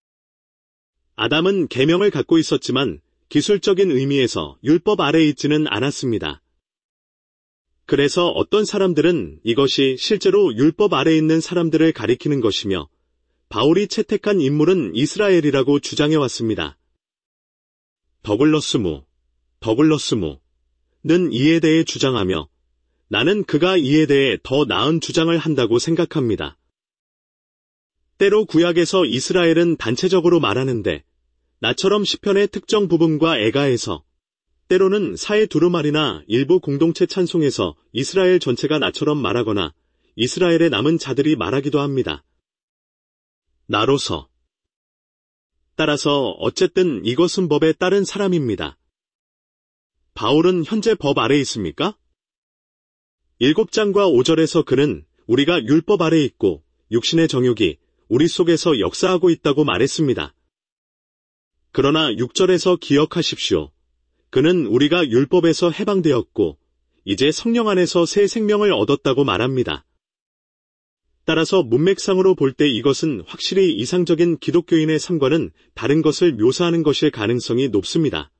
아담은 계명을 갖고 있었지만 기술적인 의미에서 율법 아래에 있지는 않았습니다. 그래서 어떤 사람들은 이것이 실제로 율법 아래에 있는 사람들을 가리키는 것이며 바울이 채택한 인물은 이스라엘이라고 주장해왔습니다. 더글러스 무, 더글러스 무는 이에 대해 주장하며 나는 그가 이에 대해 더 나은 주장을 한다고 생각합니다. 때로 구약에서 이스라엘은 단체적으로 말하는데 나처럼 시편의 특정 부분과 애가해서 때로는 사회 두루마리나 일부 공동체 찬송에서 이스라엘 전체가 나처럼 말하거나 이스라엘의 남은 자들이 말하기도 합니다. 나로서. 따라서 어쨌든 이것은 법에 따른 사람입니다. 바울은 현재 법 아래 있습니까? 일곱 장과 오 절에서 그는 우리가 율법 아래 있고 육신의 정욕이 우리 속에서 역사하고 있다고 말했습니다. 그러나 육 절에서 기억하십시오. 그는 우리가 율법에서 해방되었고 이제 성령 안에서 새 생명을 얻었다고 말합니다. 따라서 문맥상으로 볼 때 이것은 확실히 이상적인 기독교인의 삶과는 다른 것을 묘사하는 것일 가능성이 높습니다.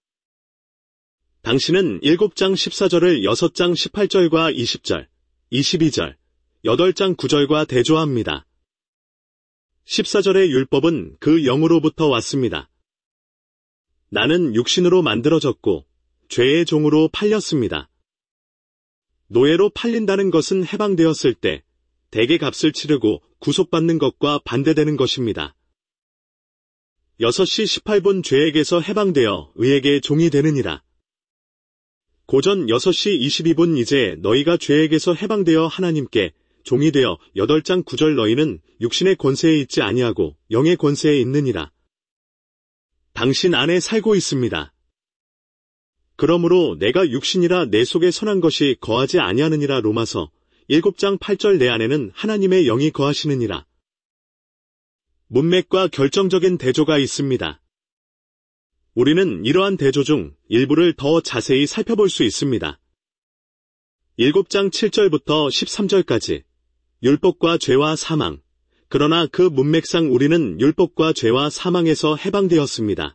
당신은 일곱 장 십사 절을 여섯 장 십팔 절과 이십 절, 이십이 절, 여덟 장 구 절과 대조합니다. 십사 절의 율법은 그 영으로부터 왔습니다. 나는 육신으로 만들어졌고 죄의 종으로 팔렸습니다. 노예로 팔린다는 것은 해방되었을 때 대개 값을 치르고 구속받는 것과 반대되는 것입니다. 여섯 시 십팔 분 죄에게서 해방되어 의에게 종이 되느니라. 고전 여섯 시 이십이 분 이제 너희가 죄에게서 해방되어 하나님께 종이 되어 여덟 장 구 절 너희는 육신의 권세에 있지 아니하고 영의 권세에 있느니라. 당신 안에 살고 있습니다. 그러므로 내가 육신이라 내 속에 선한 것이 거하지 아니하느니라. 로마서 일곱 장 팔 절 내 안에는 하나님의 영이 거하시느니라. 문맥과 결정적인 대조가 있습니다. 우리는 이러한 대조 중 일부를 더 자세히 살펴볼 수 있습니다. 일곱 장 칠 절부터 십삼 절까지 율법과 죄와 사망. 그러나 그 문맥상 우리는 율법과 죄와 사망에서 해방되었습니다.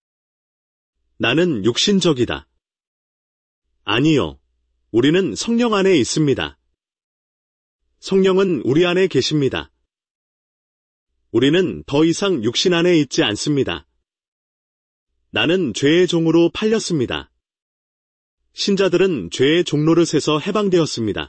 나는 육신적이다. 아니요. 우리는 성령 안에 있습니다. 성령은 우리 안에 계십니다. 우리는 더 이상 육신 안에 있지 않습니다. 나는 죄의 종으로 팔렸습니다. 신자들은 죄의 종노릇에서 해방되었습니다.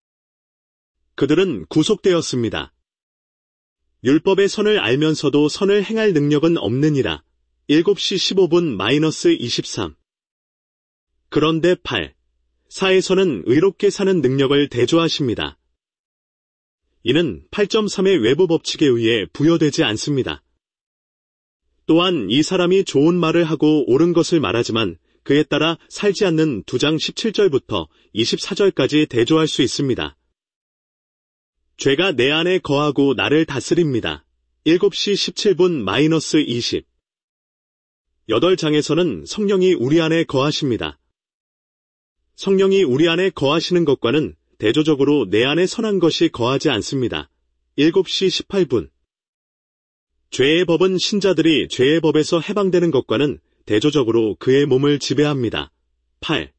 그들은 구속되었습니다. 율법의 선을 알면서도 선을 행할 능력은 없느니라. 일곱 시 십오 분 마이너스 이십삼. 그런데 팔. 사에서는 의롭게 사는 능력을 대조하십니다. 이는 팔 점 삼의 외부 법칙에 의해 부여되지 않습니다. 또한 이 사람이 좋은 말을 하고 옳은 것을 말하지만 그에 따라 살지 않는 두 장 십칠 절부터 이십사 절까지 대조할 수 있습니다. 죄가 내 안에 거하고 나를 다스립니다. 일곱 시 십칠 분 마이너스 이십. 여덟 장에서는 성령이 우리 안에 거하십니다. 성령이 우리 안에 거하시는 것과는 대조적으로 내 안에 선한 것이 거하지 않습니다. 일곱 시 십팔 분. 죄의 법은 신자들이 죄의 법에서 해방되는 것과는 대조적으로 그의 몸을 지배합니다. 팔.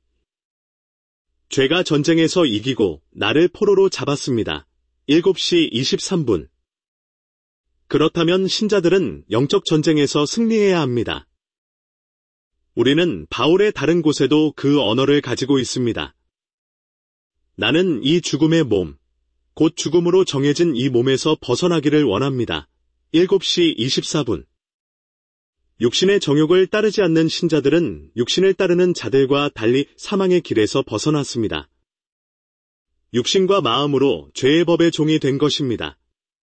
죄가 전쟁에서 이기고 나를 포로로 잡았습니다. 일곱 시 이십삼 분. 그렇다면 신자들은 영적 전쟁에서 승리해야 합니다. 우리는 바울의 다른 곳에도 그 언어를 가지고 있습니다. 나는 이 죽음의 몸, 곧 죽음으로 정해진 이 몸에서 벗어나기를 원합니다. 일곱 시 이십사 분. 육신의 정욕을 따르지 않는 신자들은 육신을 따르는 자들과 달리 사망의 길에서 벗어났습니다. 육신과 마음으로 죄의 법의 종이 된 것입니다.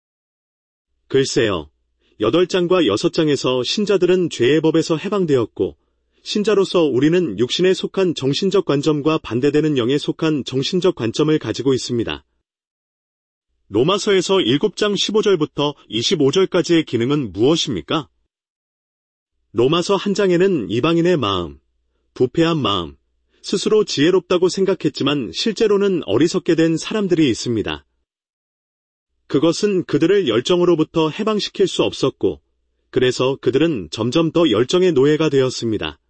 글쎄요, 여덟 장과 여섯 장에서 신자들은 죄의 법에서 해방되었고, 신자로서 우리는 육신에 속한 정신적 관점과 반대되는 영에 속한 정신적 관점을 가지고 있습니다. 로마서에서 일곱 장 십오 절부터 이십오 절까지의 기능은 무엇입니까? 로마서 한 장에는 이방인의 마음, 부패한 마음, 스스로 지혜롭다고 생각했지만 실제로는 어리석게 된 사람들이 있습니다. 그것은 그들을 열정으로부터 해방시킬 수 없었고, 그래서 그들은 점점 더 열정의 노예가 되었습니다.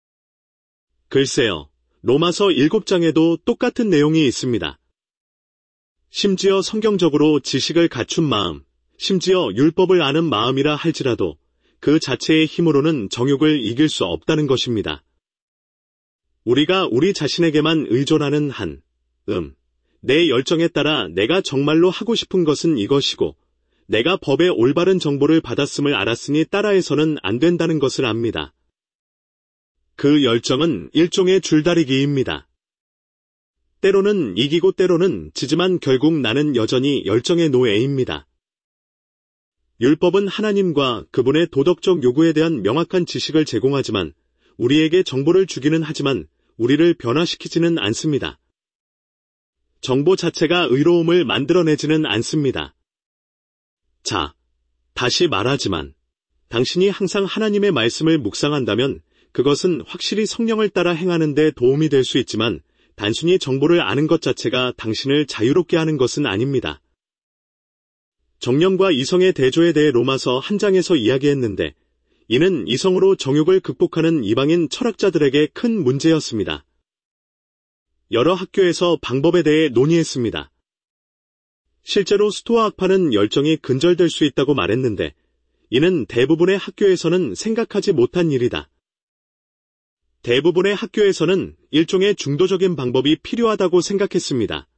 글쎄요, 로마서 일곱 장에도 똑같은 내용이 있습니다. 심지어 성경적으로 지식을 갖춘 마음, 심지어 율법을 아는 마음이라 할지라도 그 자체의 힘으로는 정욕을 이길 수 없다는 것입니다. 우리가 우리 자신에게만 의존하는 한, 음, 내 열정에 따라 내가 정말로 하고 싶은 것은 이것이고, 내가 법의 올바른 정보를 받았음을 알았으니 따라해서는 안 된다는 것을 압니다. 그 열정은 일종의 줄다리기입니다. 때로는 이기고 때로는 지지만 결국 나는 여전히 열정의 노예입니다. 율법은 하나님과 그분의 도덕적 요구에 대한 명확한 지식을 제공하지만 우리에게 정보를 주기는 하지만 우리를 변화시키지는 않습니다. 정보 자체가 의로움을 만들어내지는 않습니다. 자, 다시 말하지만 당신이 항상 하나님의 말씀을 묵상한다면 그것은 확실히 성령을 따라 행하는 데 도움이 될 수 있지만 단순히 정보를 아는 것 자체가 당신을 자유롭게 하는 것은 아닙니다. 정령과 이성의 대조에 대해 로마서 한 장에서 이야기했는데 이는 이성으로 정욕을 극복하는 이방인 철학자들에게 큰 문제였습니다. 여러 학교에서 방법에 대해 논의했습니다. 실제로 스토아 학파는 열정이 근절될 수 있다고 말했는데 이는 대부분의 학교에서는 생각하지 못한 일이다. 대부분의 학교에서는 일종의 중도적인 방법이 필요하다고 생각했습니다.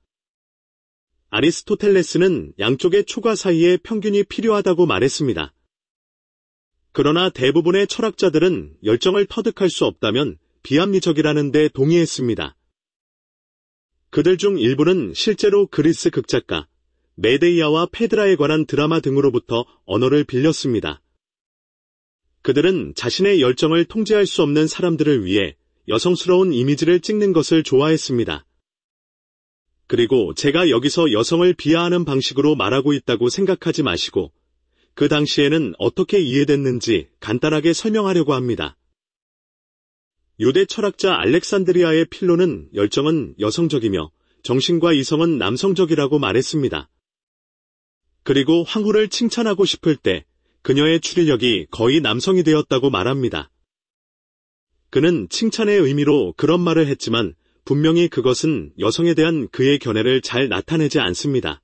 아리스토텔레스는 양쪽의 초과 사이에 평균이 필요하다고 말했습니다. 그러나 대부분의 철학자들은 열정을 터득할 수 없다면 비합리적이라는 데 동의했습니다. 그들 중 일부는 실제로 그리스 극작가 메데이아와 페드라에 관한 드라마 등으로부터 언어를 빌렸습니다. 그들은 자신의 열정을 통제할 수 없는 사람들을 위해 여성스러운 이미지를 찍는 것을 좋아했습니다. 그리고 제가 여기서 여성을 비하하는 방식으로 말하고 있다고 생각하지 마시고 그 당시에는 어떻게 이해됐는지 간단하게 설명하려고 합니다. 유대 철학자 알렉산드리아의 필로는 열정은 여성적이며 정신과 이성은 남성적이라고 말했습니다. 그리고 황후를 칭찬하고 싶을 때 그녀의 추리력이 거의 남성이 되었다고 말합니다. 그는 칭찬의 의미로 그런 말을 했지만 분명히 그것은 여성에 대한 그의 견해를 잘 나타내지 않습니다.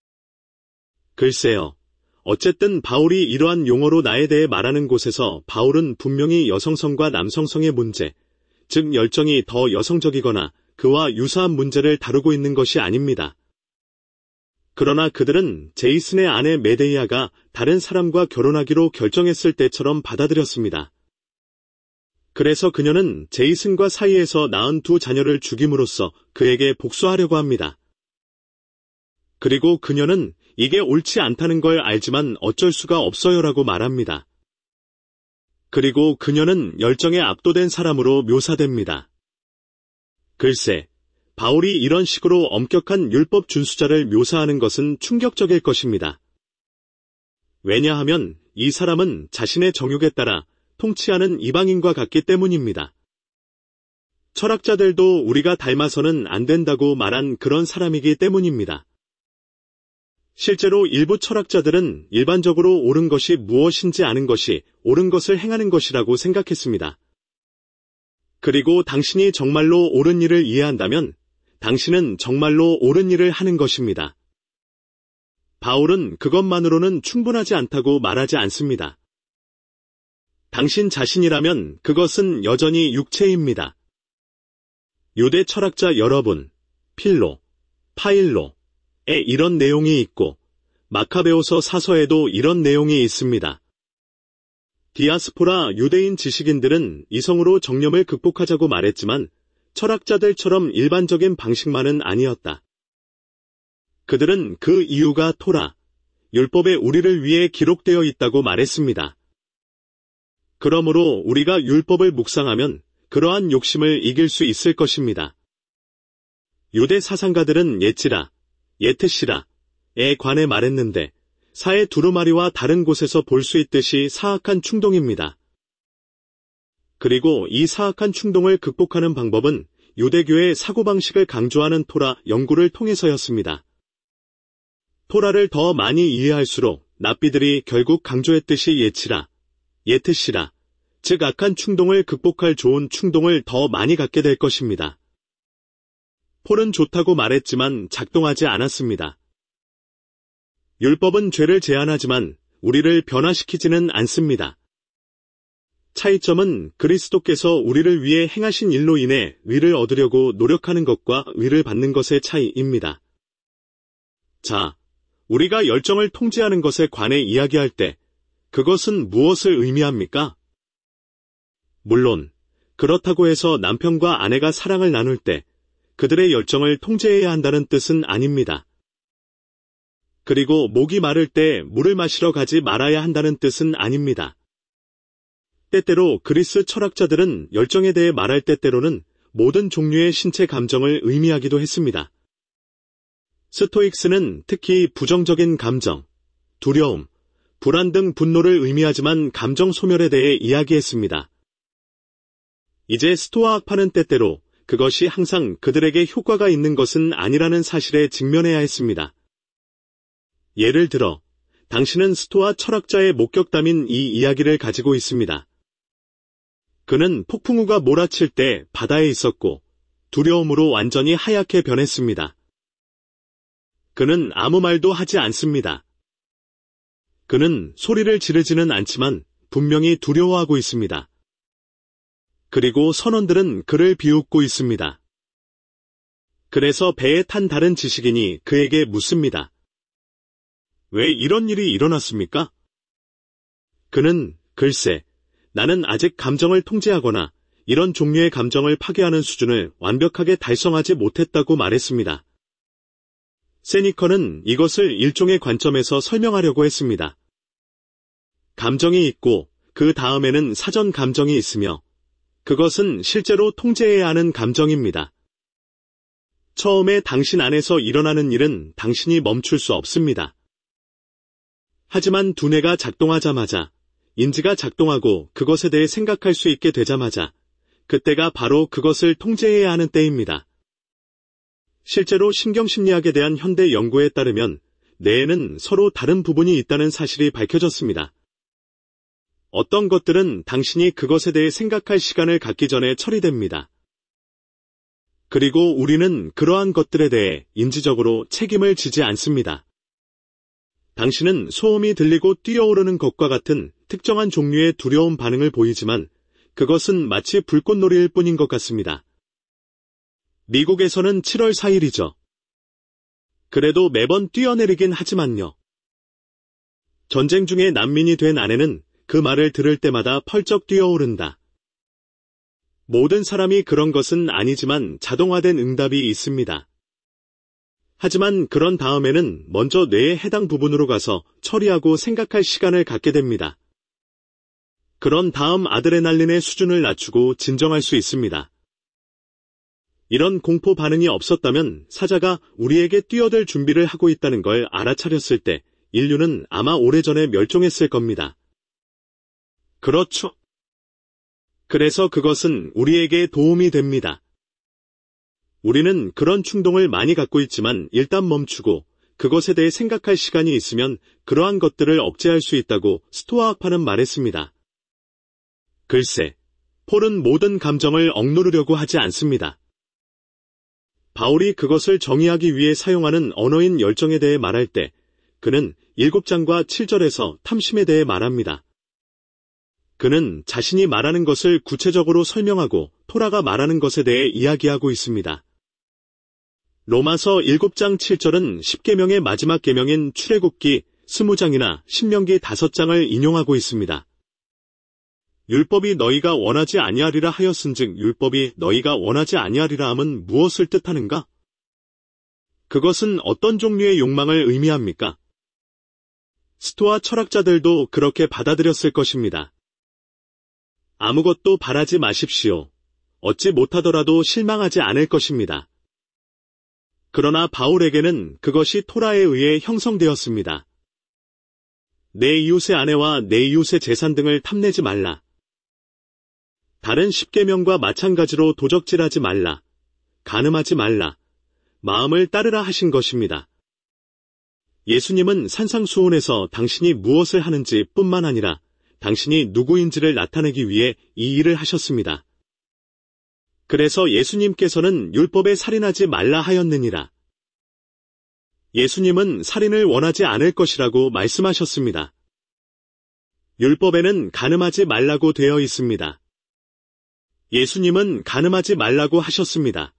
글쎄요. 어쨌든 바울이 이러한 용어로 나에 대해 말하는 곳에서 바울은 분명히 여성성과 남성성의 문제, 즉 열정이 더 여성적이거나 그와 유사한 문제를 다루고 있는 것이 아닙니다. 그러나 그들은 제이슨의 아내 메데이아가 다른 사람과 결혼하기로 결정했을 때처럼 받아들였습니다. 그래서 그녀는 제이슨과 사이에서 낳은 두 자녀를 죽임으로써 그에게 복수하려고 합니다. 그리고 그녀는 이게 옳지 않다는 걸 알지만 어쩔 수가 없어요라고 말합니다. 그리고 그녀는 열정에 압도된 사람으로 묘사됩니다. 글쎄, 바울이 이런 식으로 엄격한 율법 준수자를 묘사하는 것은 충격적일 것입니다. 왜냐하면 이 사람은 자신의 정욕에 따라 통치하는 이방인과 같기 때문입니다. 철학자들도 우리가 닮아서는 안 된다고 말한 그런 사람이기 때문입니다. 실제로 일부 철학자들은 일반적으로 옳은 것이 무엇인지 아는 것이 옳은 것을 행하는 것이라고 생각했습니다. 그리고 당신이 정말로 옳은 일을 이해한다면 당신은 정말로 옳은 일을 하는 것입니다. 바울은 그것만으로는 충분하지 않다고 말하지 않습니다. 당신 자신이라면 그것은 여전히 육체입니다. 유대 철학자 여러분, 필로, 파일로에 이런 내용이 있고 마카베오서 사서에도 이런 내용이 있습니다. 디아스포라 유대인 지식인들은 이성으로 정념을 극복하자고 말했지만 철학자들처럼 일반적인 방식만은 아니었다. 그들은 그 이유가 토라, 율법에 우리를 위해 기록되어 있다고 말했습니다. 그러므로 우리가 율법을 묵상하면 그러한 욕심을 이길 수 있을 것입니다. 유대 사상가들은 예찌라, 예트시라에 관해 말했는데 사의 두루마리와 다른 곳에서 볼 수 있듯이 사악한 충동입니다. 그리고 이 사악한 충동을 극복하는 방법은 유대교의 사고방식을 강조하는 토라 연구를 통해서였습니다. 토라를 더 많이 이해할수록 납비들이 결국 강조했듯이 예치라, 예트시라, 즉 악한 충동을 극복할 좋은 충동을 더 많이 갖게 될 것입니다. 폴은 좋다고 말했지만 작동하지 않았습니다. 율법은 죄를 제한하지만 우리를 변화시키지는 않습니다. 차이점은 그리스도께서 우리를 위해 행하신 일로 인해 의를 얻으려고 노력하는 것과 의를 받는 것의 차이입니다. 자, 우리가 열정을 통제하는 것에 관해 이야기할 때 그것은 무엇을 의미합니까? 물론 그렇다고 해서 남편과 아내가 사랑을 나눌 때 그들의 열정을 통제해야 한다는 뜻은 아닙니다. 그리고 목이 마를 때 물을 마시러 가지 말아야 한다는 뜻은 아닙니다. 때때로 그리스 철학자들은 열정에 대해 말할 때때로는 모든 종류의 신체 감정을 의미하기도 했습니다. 스토익스는 특히 부정적인 감정, 두려움, 불안 등 분노를 의미하지만 감정 소멸에 대해 이야기했습니다. 이제 스토아 학파는 때때로 그것이 항상 그들에게 효과가 있는 것은 아니라는 사실에 직면해야 했습니다. 예를 들어, 당신은 스토아 철학자의 목격담인 이 이야기를 가지고 있습니다. 그는 폭풍우가 몰아칠 때 바다에 있었고 두려움으로 완전히 하얗게 변했습니다. 그는 아무 말도 하지 않습니다. 그는 소리를 지르지는 않지만 분명히 두려워하고 있습니다. 그리고 선원들은 그를 비웃고 있습니다. 그래서 배에 탄 다른 지식인이 그에게 묻습니다. 왜 이런 일이 일어났습니까? 그는 글쎄, 나는 아직 감정을 통제하거나 이런 종류의 감정을 파괴하는 수준을 완벽하게 달성하지 못했다고 말했습니다. 세니커는 이것을 일종의 관점에서 설명하려고 했습니다. 감정이 있고 그 다음에는 사전 감정이 있으며 그것은 실제로 통제해야 하는 감정입니다. 처음에 당신 안에서 일어나는 일은 당신이 멈출 수 없습니다. 하지만 두뇌가 작동하자마자 인지가 작동하고 그것에 대해 생각할 수 있게 되자마자 그때가 바로 그것을 통제해야 하는 때입니다. 실제로 신경심리학에 대한 현대 연구에 따르면 뇌에는 서로 다른 부분이 있다는 사실이 밝혀졌습니다. 어떤 것들은 당신이 그것에 대해 생각할 시간을 갖기 전에 처리됩니다. 그리고 우리는 그러한 것들에 대해 인지적으로 책임을 지지 않습니다. 당신은 소음이 들리고 뛰어오르는 것과 같은 특정한 종류의 두려움 반응을 보이지만 그것은 마치 불꽃놀이일 뿐인 것 같습니다. 미국에서는 칠월 사일이죠. 그래도 매번 뛰어내리긴 하지만요. 전쟁 중에 난민이 된 아내는 그 말을 들을 때마다 펄쩍 뛰어오른다. 모든 사람이 그런 것은 아니지만 자동화된 응답이 있습니다. 하지만 그런 다음에는 먼저 뇌의 해당 부분으로 가서 처리하고 생각할 시간을 갖게 됩니다. 그런 다음 아드레날린의 수준을 낮추고 진정할 수 있습니다. 이런 공포 반응이 없었다면 사자가 우리에게 뛰어들 준비를 하고 있다는 걸 알아차렸을 때 인류는 아마 오래전에 멸종했을 겁니다. 그렇죠. 그래서 그것은 우리에게 도움이 됩니다. 우리는 그런 충동을 많이 갖고 있지만 일단 멈추고 그것에 대해 생각할 시간이 있으면 그러한 것들을 억제할 수 있다고 스토아 학파는 말했습니다. 글쎄, 폴은 모든 감정을 억누르려고 하지 않습니다. 바울이 그것을 정의하기 위해 사용하는 언어인 열정에 대해 말할 때 그는 일곱 장과 칠 절에서 탐심에 대해 말합니다. 그는 자신이 말하는 것을 구체적으로 설명하고 토라가 말하는 것에 대해 이야기하고 있습니다. 로마서 일곱 장 칠 절은 십계명의 마지막 계명인 출애굽기 이십 장이나 신명기 오 장을 인용하고 있습니다. 율법이 너희가 원하지 아니하리라 하였은즉 율법이 너희가 원하지 아니하리라 함은 무엇을 뜻하는가? 그것은 어떤 종류의 욕망을 의미합니까? 스토아 철학자들도 그렇게 받아들였을 것입니다. 아무것도 바라지 마십시오. 얻지 못하더라도 실망하지 않을 것입니다. 그러나 바울에게는 그것이 토라에 의해 형성되었습니다. 내 이웃의 아내와 내 이웃의 재산 등을 탐내지 말라. 다른 십계명과 마찬가지로 도적질하지 말라. 간음하지 말라. 마음을 따르라 하신 것입니다. 예수님은 산상수훈에서 당신이 무엇을 하는지 뿐만 아니라 당신이 누구인지를 나타내기 위해 이 일을 하셨습니다. 그래서 예수님께서는 율법에 살인하지 말라 하였느니라. 예수님은 살인을 원하지 않을 것이라고 말씀하셨습니다. 율법에는 간음하지 말라고 되어 있습니다. 예수님은 간음하지 말라고 하셨습니다.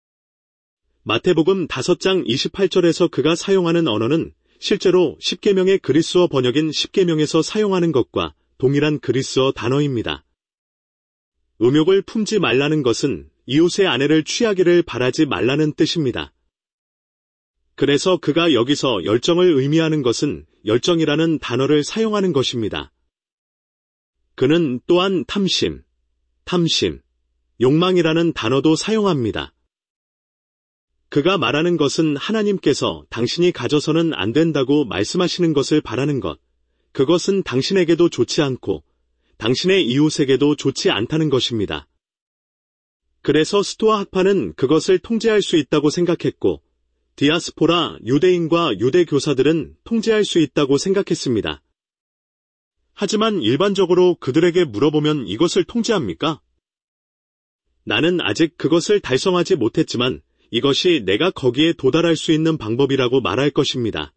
마태복음 오 장 이십팔 절에서 그가 사용하는 언어는 실제로 십계명의 그리스어 번역인 십계명에서 사용하는 것과 동일한 그리스어 단어입니다. 음욕을 품지 말라는 것은 이웃의 아내를 취하기를 바라지 말라는 뜻입니다. 그래서 그가 여기서 열정을 의미하는 것은 열정이라는 단어를 사용하는 것입니다. 그는 또한 탐심, 탐심, 욕망이라는 단어도 사용합니다. 그가 말하는 것은 하나님께서 당신이 가져서는 안 된다고 말씀하시는 것을 바라는 것, 그것은 당신에게도 좋지 않고 당신의 이웃에게도 좋지 않다는 것입니다. 그래서 스토아 학파는 그것을 통제할 수 있다고 생각했고 디아스포라 유대인과 유대 교사들은 통제할 수 있다고 생각했습니다. 하지만 일반적으로 그들에게 물어보면 이것을 통제합니까? 나는 아직 그것을 달성하지 못했지만 이것이 내가 거기에 도달할 수 있는 방법이라고 말할 것입니다.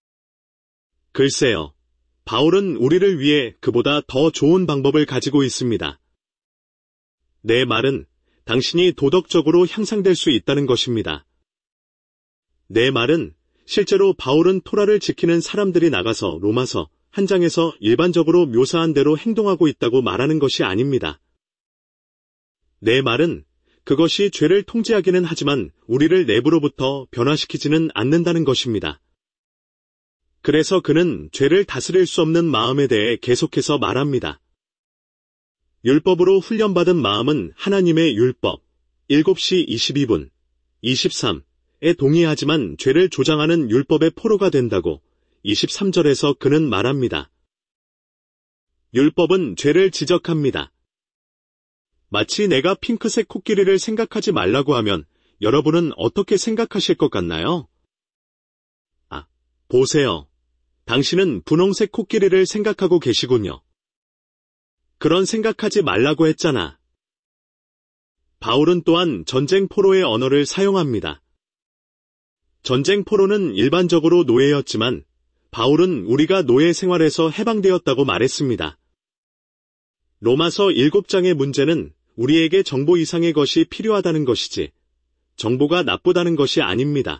글쎄요. 바울은 우리를 위해 그보다 더 좋은 방법을 가지고 있습니다. 내 말은 당신이 도덕적으로 향상될 수 있다는 것입니다. 내 말은 실제로 바울은 토라를 지키는 사람들이 나가서 로마서 한 장에서 일반적으로 묘사한 대로 행동하고 있다고 말하는 것이 아닙니다. 내 말은 그것이 죄를 통제하기는 하지만 우리를 내부로부터 변화시키지는 않는다는 것입니다. 그래서 그는 죄를 다스릴 수 없는 마음에 대해 계속해서 말합니다. 율법으로 훈련받은 마음은 하나님의 율법, 일곱 시 이십이 분, 이십삼에 동의하지만 죄를 조장하는 율법의 포로가 된다고 이십삼 절에서 그는 말합니다. 율법은 죄를 지적합니다. 마치 내가 핑크색 코끼리를 생각하지 말라고 하면 여러분은 어떻게 생각하실 것 같나요? 아, 보세요. 당신은 분홍색 코끼리를 생각하고 계시군요. 그런 생각하지 말라고 했잖아. 바울은 또한 전쟁 포로의 언어를 사용합니다. 전쟁 포로는 일반적으로 노예였지만 바울은 우리가 노예 생활에서 해방되었다고 말했습니다. 로마서 일곱 장의 문제는 우리에게 정보 이상의 것이 필요하다는 것이지 정보가 나쁘다는 것이 아닙니다.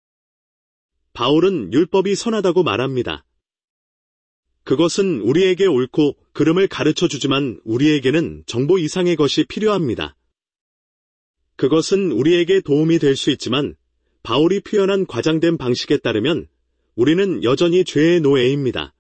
바울은 율법이 선하다고 말합니다. 그것은 우리에게 옳고 그름을 가르쳐 주지만 우리에게는 정보 이상의 것이 필요합니다. 그것은 우리에게 도움이 될 수 있지만 바울이 표현한 과장된 방식에 따르면 우리는 여전히 죄의 노예입니다.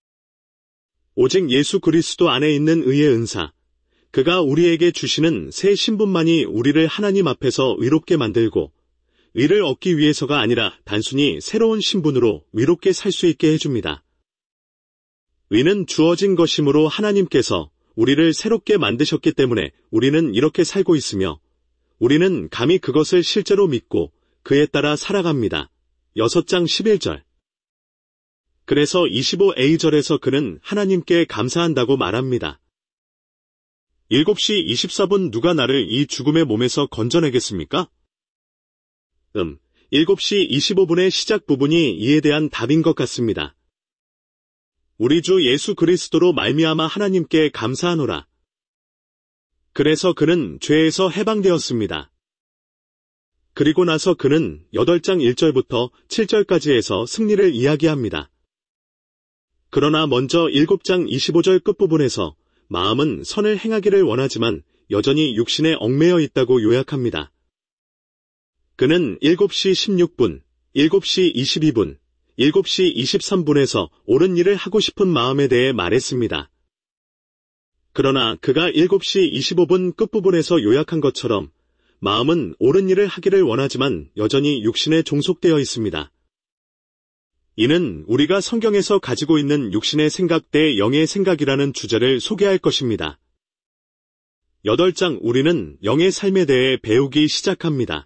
오직 예수 그리스도 안에 있는 의의 은사, 그가 우리에게 주시는 새 신분만이 우리를 하나님 앞에서 의롭게 만들고 의를 얻기 위해서가 아니라 단순히 새로운 신분으로 의롭게 살 수 있게 해줍니다. 의는 주어진 것이므로 하나님께서 우리를 새롭게 만드셨기 때문에 우리는 이렇게 살고 있으며 우리는 감히 그것을 실제로 믿고 그에 따라 살아갑니다. 여섯 장 십일 절. 그래서 이십오 에이절에서 그는 하나님께 감사한다고 말합니다. 일곱 시 이십사 분 누가 나를 이 죽음의 몸에서 건져내겠습니까? 음, 일곱 시 이십오 분의 시작 부분이 이에 대한 답인 것 같습니다. 우리 주 예수 그리스도로 말미암아 하나님께 감사하노라. 그래서 그는 죄에서 해방되었습니다. 그리고 나서 그는 여덟 장 일 절부터 칠 절까지 해서 승리를 이야기합니다. 그러나 먼저 일곱 장 이십오 절 끝부분에서 마음은 선을 행하기를 원하지만 여전히 육신에 얽매여 있다고 요약합니다. 그는 일곱 시 십육 분, 일곱 시 이십이 분, 일곱 시 이십삼 분에서 옳은 일을 하고 싶은 마음에 대해 말했습니다. 그러나 그가 일곱 시 이십오 분 끝부분에서 요약한 것처럼 마음은 옳은 일을 하기를 원하지만 여전히 육신에 종속되어 있습니다. 이는 우리가 성경에서 가지고 있는 육신의 생각 대 영의 생각이라는 주제를 소개할 것입니다. 여덟 장 우리는 영의 삶에 대해 배우기 시작합니다.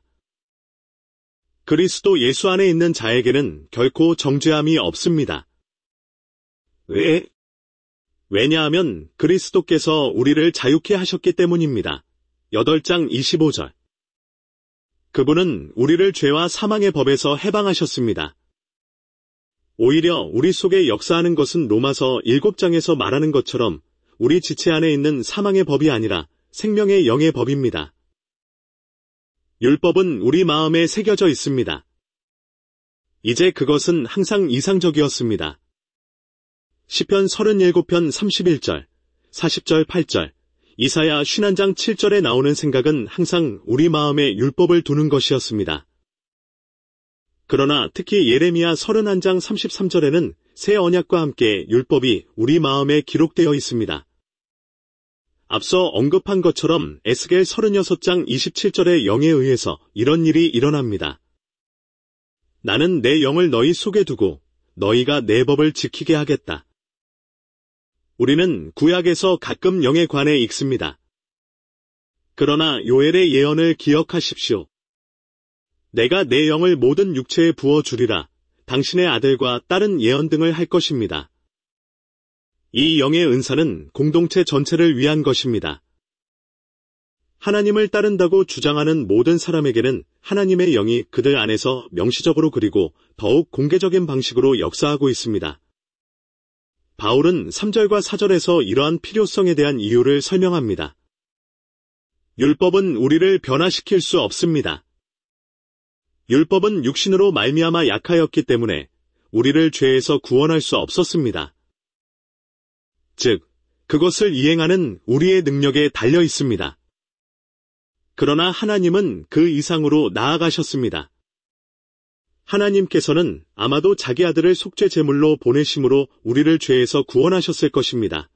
그리스도 예수 안에 있는 자에게는 결코 정죄함이 없습니다. 왜? 왜냐하면 그리스도께서 우리를 자유케 하셨기 때문입니다. 여덟 장 이십오 절. 그분은 우리를 죄와 사망의 법에서 해방하셨습니다. 오히려 우리 속에 역사하는 것은 로마서 일곱 장에서 말하는 것처럼 우리 지체 안에 있는 사망의 법이 아니라 생명의 영의 법입니다. 율법은 우리 마음에 새겨져 있습니다. 이제 그것은 항상 이상적이었습니다. 시편 삼십칠 편 삼십일 절, 사십 절 팔 절, 이사야 오십일 장 칠 절에 나오는 생각은 항상 우리 마음에 율법을 두는 것이었습니다. 그러나 특히 예레미야 삼십일 장 삼십삼 절에는 새 언약과 함께 율법이 우리 마음에 기록되어 있습니다. 앞서 언급한 것처럼 에스겔 삼십육 장 이십칠 절의 영에 의해서 이런 일이 일어납니다. 나는 내 영을 너희 속에 두고 너희가 내 법을 지키게 하겠다. 우리는 구약에서 가끔 영에 관해 읽습니다. 그러나 요엘의 예언을 기억하십시오. 내가 내 영을 모든 육체에 부어주리라. 당신의 아들과 딸은 예언 등을 할 것입니다. 이 영의 은사는 공동체 전체를 위한 것입니다. 하나님을 따른다고 주장하는 모든 사람에게는 하나님의 영이 그들 안에서 명시적으로 그리고 더욱 공개적인 방식으로 역사하고 있습니다. 바울은 삼 절과 사 절에서 이러한 필요성에 대한 이유를 설명합니다. 율법은 우리를 변화시킬 수 없습니다. 율법은 육신으로 말미암아 약하였기 때문에 우리를 죄에서 구원할 수 없었습니다. 즉, 그것을 이행하는 우리의 능력에 달려 있습니다. 그러나 하나님은 그 이상으로 나아가셨습니다. 하나님께서는 아마도 자기 아들을 속죄 제물로 보내심으로 우리를 죄에서 구원하셨을 것입니다.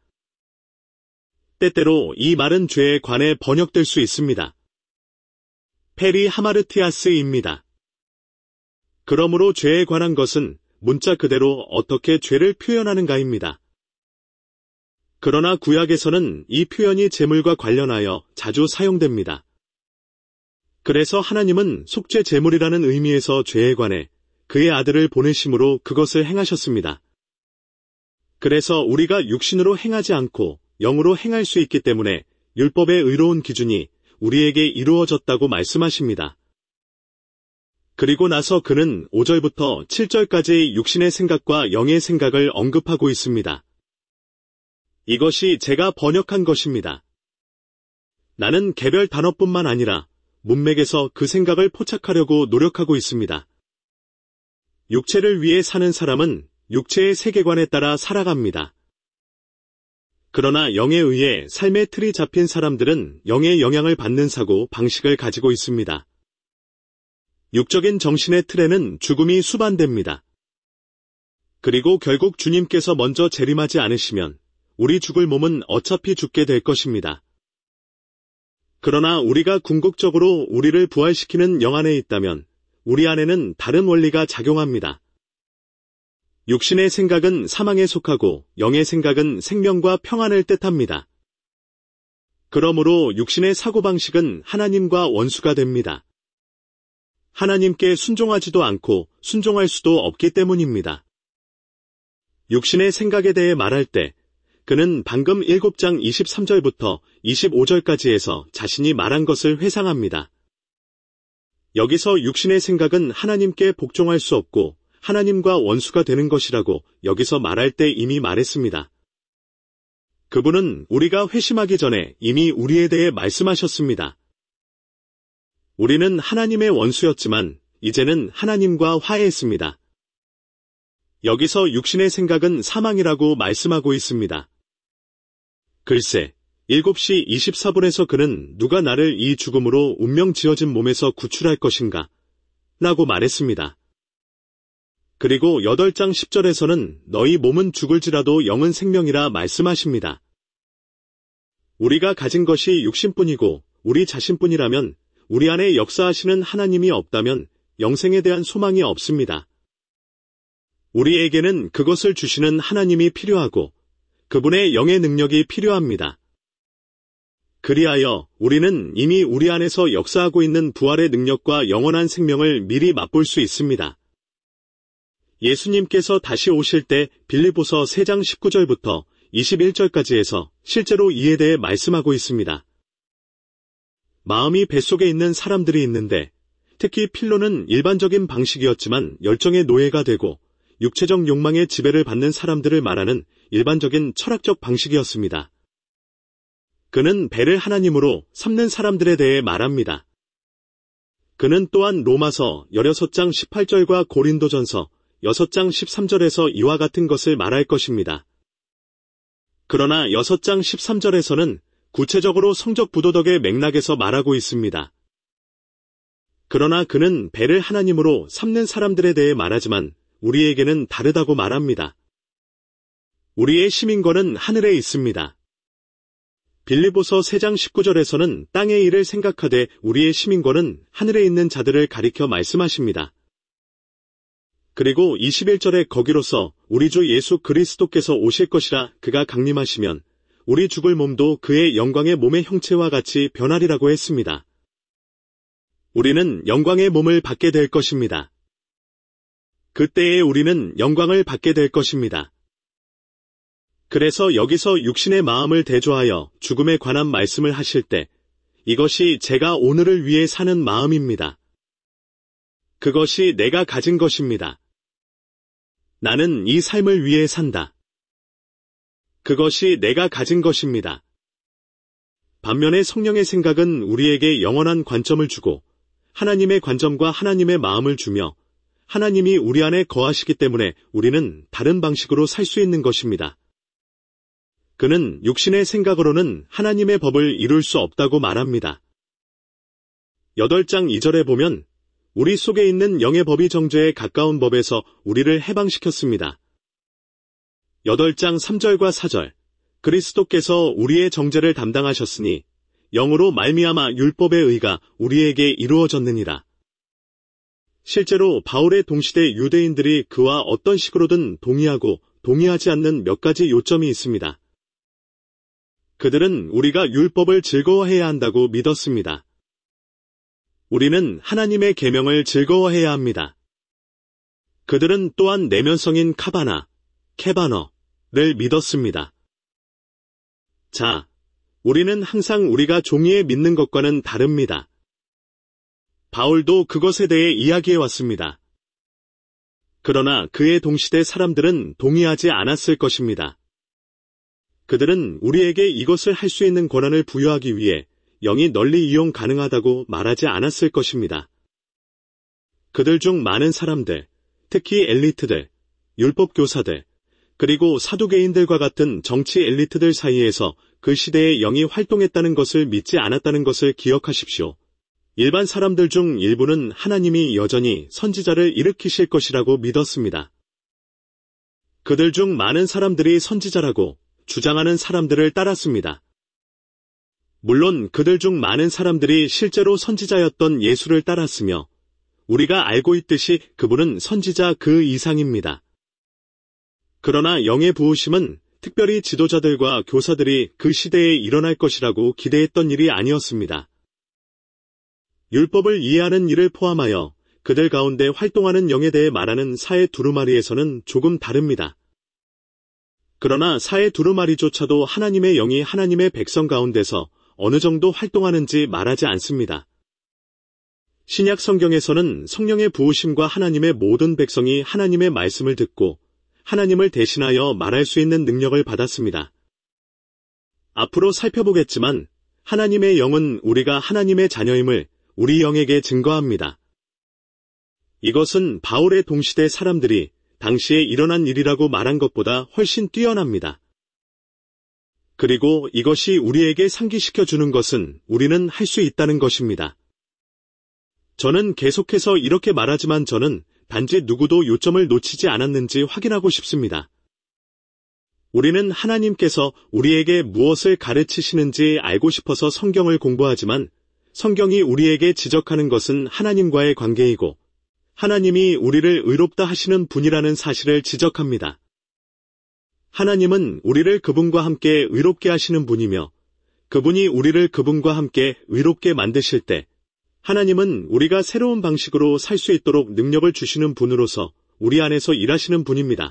때때로 이 말은 죄에 관해 번역될 수 있습니다. 페리 하마르티아스입니다. 그러므로 죄에 관한 것은 문자 그대로 어떻게 죄를 표현하는가입니다. 그러나 구약에서는 이 표현이 제물과 관련하여 자주 사용됩니다. 그래서 하나님은 속죄 제물이라는 의미에서 죄에 관해 그의 아들을 보내심으로 그것을 행하셨습니다. 그래서 우리가 육신으로 행하지 않고 영으로 행할 수 있기 때문에 율법의 의로운 기준이 우리에게 이루어졌다고 말씀하십니다. 그리고 나서 그는 오 절부터 칠 절까지 육신의 생각과 영의 생각을 언급하고 있습니다. 이것이 제가 번역한 것입니다. 나는 개별 단어뿐만 아니라 문맥에서 그 생각을 포착하려고 노력하고 있습니다. 육체를 위해 사는 사람은 육체의 세계관에 따라 살아갑니다. 그러나 영에 의해 삶의 틀이 잡힌 사람들은 영의 영향을 받는 사고 방식을 가지고 있습니다. 육적인 정신의 틀에는 죽음이 수반됩니다. 그리고 결국 주님께서 먼저 재림하지 않으시면 우리 죽을 몸은 어차피 죽게 될 것입니다. 그러나 우리가 궁극적으로 우리를 부활시키는 영 안에 있다면 우리 안에는 다른 원리가 작용합니다. 육신의 생각은 사망에 속하고 영의 생각은 생명과 평안을 뜻합니다. 그러므로 육신의 사고방식은 하나님과 원수가 됩니다. 하나님께 순종하지도 않고 순종할 수도 없기 때문입니다. 육신의 생각에 대해 말할 때 그는 방금 일곱 장 이십삼 절부터 이십오 절까지 해서 자신이 말한 것을 회상합니다. 여기서 육신의 생각은 하나님께 복종할 수 없고 하나님과 원수가 되는 것이라고 여기서 말할 때 이미 말했습니다. 그분은 우리가 회심하기 전에 이미 우리에 대해 말씀하셨습니다. 우리는 하나님의 원수였지만 이제는 하나님과 화해했습니다. 여기서 육신의 생각은 사망이라고 말씀하고 있습니다. 글쎄, 일곱 시 이십사 분에서 그는 누가 나를 이 죽음으로 운명 지어진 몸에서 구출할 것인가? 라고 말했습니다. 그리고 여덟 장 십 절에서는 너희 몸은 죽을지라도 영은 생명이라 말씀하십니다. 우리가 가진 것이 육신뿐이고 우리 자신뿐이라면 우리 안에 역사하시는 하나님이 없다면 영생에 대한 소망이 없습니다. 우리에게는 그것을 주시는 하나님이 필요하고 그분의 영의 능력이 필요합니다. 그리하여 우리는 이미 우리 안에서 역사하고 있는 부활의 능력과 영원한 생명을 미리 맛볼 수 있습니다. 예수님께서 다시 오실 때 빌립보서 세 장 십구 절부터 이십일 절까지 해서 실제로 이에 대해 말씀하고 있습니다. 마음이 뱃속에 있는 사람들이 있는데 특히 필로는 일반적인 방식이었지만 열정의 노예가 되고 육체적 욕망의 지배를 받는 사람들을 말하는 일반적인 철학적 방식이었습니다. 그는 배를 하나님으로 삼는 사람들에 대해 말합니다. 그는 또한 로마서 십육 장 십팔 절과 고린도전서 육 장 십삼 절에서 이와 같은 것을 말할 것입니다. 그러나 육 장 십삼 절에서는 구체적으로 성적 부도덕의 맥락에서 말하고 있습니다. 그러나 그는 배를 하나님으로 삼는 사람들에 대해 말하지만 우리에게는 다르다고 말합니다. 우리의 시민권은 하늘에 있습니다. 빌립보서 세 장 십구 절에서는 땅의 일을 생각하되 우리의 시민권은 하늘에 있는 자들을 가리켜 말씀하십니다. 그리고 이십일 절에 거기로서 우리 주 예수 그리스도께서 오실 것이라 그가 강림하시면 우리 죽을 몸도 그의 영광의 몸의 형체와 같이 변하리라고 했습니다. 우리는 영광의 몸을 받게 될 것입니다. 그때에 우리는 영광을 받게 될 것입니다. 그래서 여기서 육신의 마음을 대조하여 죽음에 관한 말씀을 하실 때 이것이 제가 오늘을 위해 사는 마음입니다. 그것이 내가 가진 것입니다. 나는 이 삶을 위해 산다. 그것이 내가 가진 것입니다. 반면에 성령의 생각은 우리에게 영원한 관점을 주고 하나님의 관점과 하나님의 마음을 주며 하나님이 우리 안에 거하시기 때문에 우리는 다른 방식으로 살 수 있는 것입니다. 그는 육신의 생각으로는 하나님의 법을 이룰 수 없다고 말합니다. 여덟 장 이 절에 보면 우리 속에 있는 영의 법이 정죄에 가까운 법에서 우리를 해방시켰습니다. 여덟 장 삼 절과 사 절 그리스도께서 우리의 정죄를 담당하셨으니 영으로 말미암아 율법의 의가 우리에게 이루어졌느니라. 실제로 바울의 동시대 유대인들이 그와 어떤 식으로든 동의하고 동의하지 않는 몇 가지 요점이 있습니다. 그들은 우리가 율법을 즐거워해야 한다고 믿었습니다. 우리는 하나님의 계명을 즐거워해야 합니다. 그들은 또한 내면성인 카바나, 케바너를 믿었습니다. 자, 우리는 항상 우리가 종이에 믿는 것과는 다릅니다. 바울도 그것에 대해 이야기해왔습니다. 그러나 그의 동시대 사람들은 동의하지 않았을 것입니다. 그들은 우리에게 이것을 할 수 있는 권한을 부여하기 위해 영이 널리 이용 가능하다고 말하지 않았을 것입니다. 그들 중 많은 사람들, 특히 엘리트들, 율법 교사들, 그리고 사두개인들과 같은 정치 엘리트들 사이에서 그 시대에 영이 활동했다는 것을 믿지 않았다는 것을 기억하십시오. 일반 사람들 중 일부는 하나님이 여전히 선지자를 일으키실 것이라고 믿었습니다. 그들 중 많은 사람들이 선지자라고 주장하는 사람들을 따랐습니다. 물론 그들 중 많은 사람들이 실제로 선지자였던 예수를 따랐으며 우리가 알고 있듯이 그분은 선지자 그 이상입니다. 그러나 영의 부으심은 특별히 지도자들과 교사들이 그 시대에 일어날 것이라고 기대했던 일이 아니었습니다. 율법을 이해하는 일을 포함하여 그들 가운데 활동하는 영에 대해 말하는 사회 두루마리에서는 조금 다릅니다. 그러나 사회 두루마리조차도 하나님의 영이 하나님의 백성 가운데서 어느 정도 활동하는지 말하지 않습니다. 신약 성경에서는 성령의 부으심과 하나님의 모든 백성이 하나님의 말씀을 듣고 하나님을 대신하여 말할 수 있는 능력을 받았습니다. 앞으로 살펴보겠지만 하나님의 영은 우리가 하나님의 자녀임을 우리 영에게 증거합니다. 이것은 바울의 동시대 사람들이 당시에 일어난 일이라고 말한 것보다 훨씬 뛰어납니다. 그리고 이것이 우리에게 상기시켜 주는 것은 우리는 할 수 있다는 것입니다. 저는 계속해서 이렇게 말하지만 저는 단지 누구도 요점을 놓치지 않았는지 확인하고 싶습니다. 우리는 하나님께서 우리에게 무엇을 가르치시는지 알고 싶어서 성경을 공부하지만 성경이 우리에게 지적하는 것은 하나님과의 관계이고 하나님이 우리를 의롭다 하시는 분이라는 사실을 지적합니다. 하나님은 우리를 그분과 함께 의롭게 하시는 분이며 그분이 우리를 그분과 함께 의롭게 만드실 때 하나님은 우리가 새로운 방식으로 살 수 있도록 능력을 주시는 분으로서 우리 안에서 일하시는 분입니다.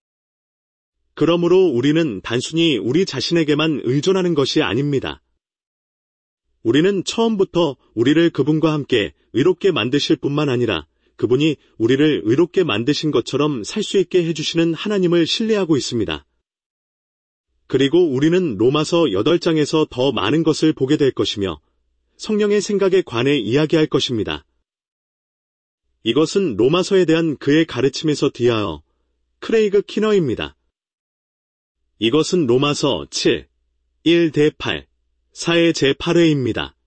그러므로 우리는 단순히 우리 자신에게만 의존하는 것이 아닙니다. 우리는 처음부터 우리를 그분과 함께 의롭게 만드실 뿐만 아니라 그분이 우리를 의롭게 만드신 것처럼 살 수 있게 해주시는 하나님을 신뢰하고 있습니다. 그리고 우리는 로마서 여덟 장에서 더 많은 것을 보게 될 것이며 성령의 생각에 관해 이야기할 것입니다. 이것은 로마서에 대한 그의 가르침에서 뒤하여 크레이그 키너입니다. 이것은 로마서 칠, 일 대 팔, 사의 제팔 회입니다.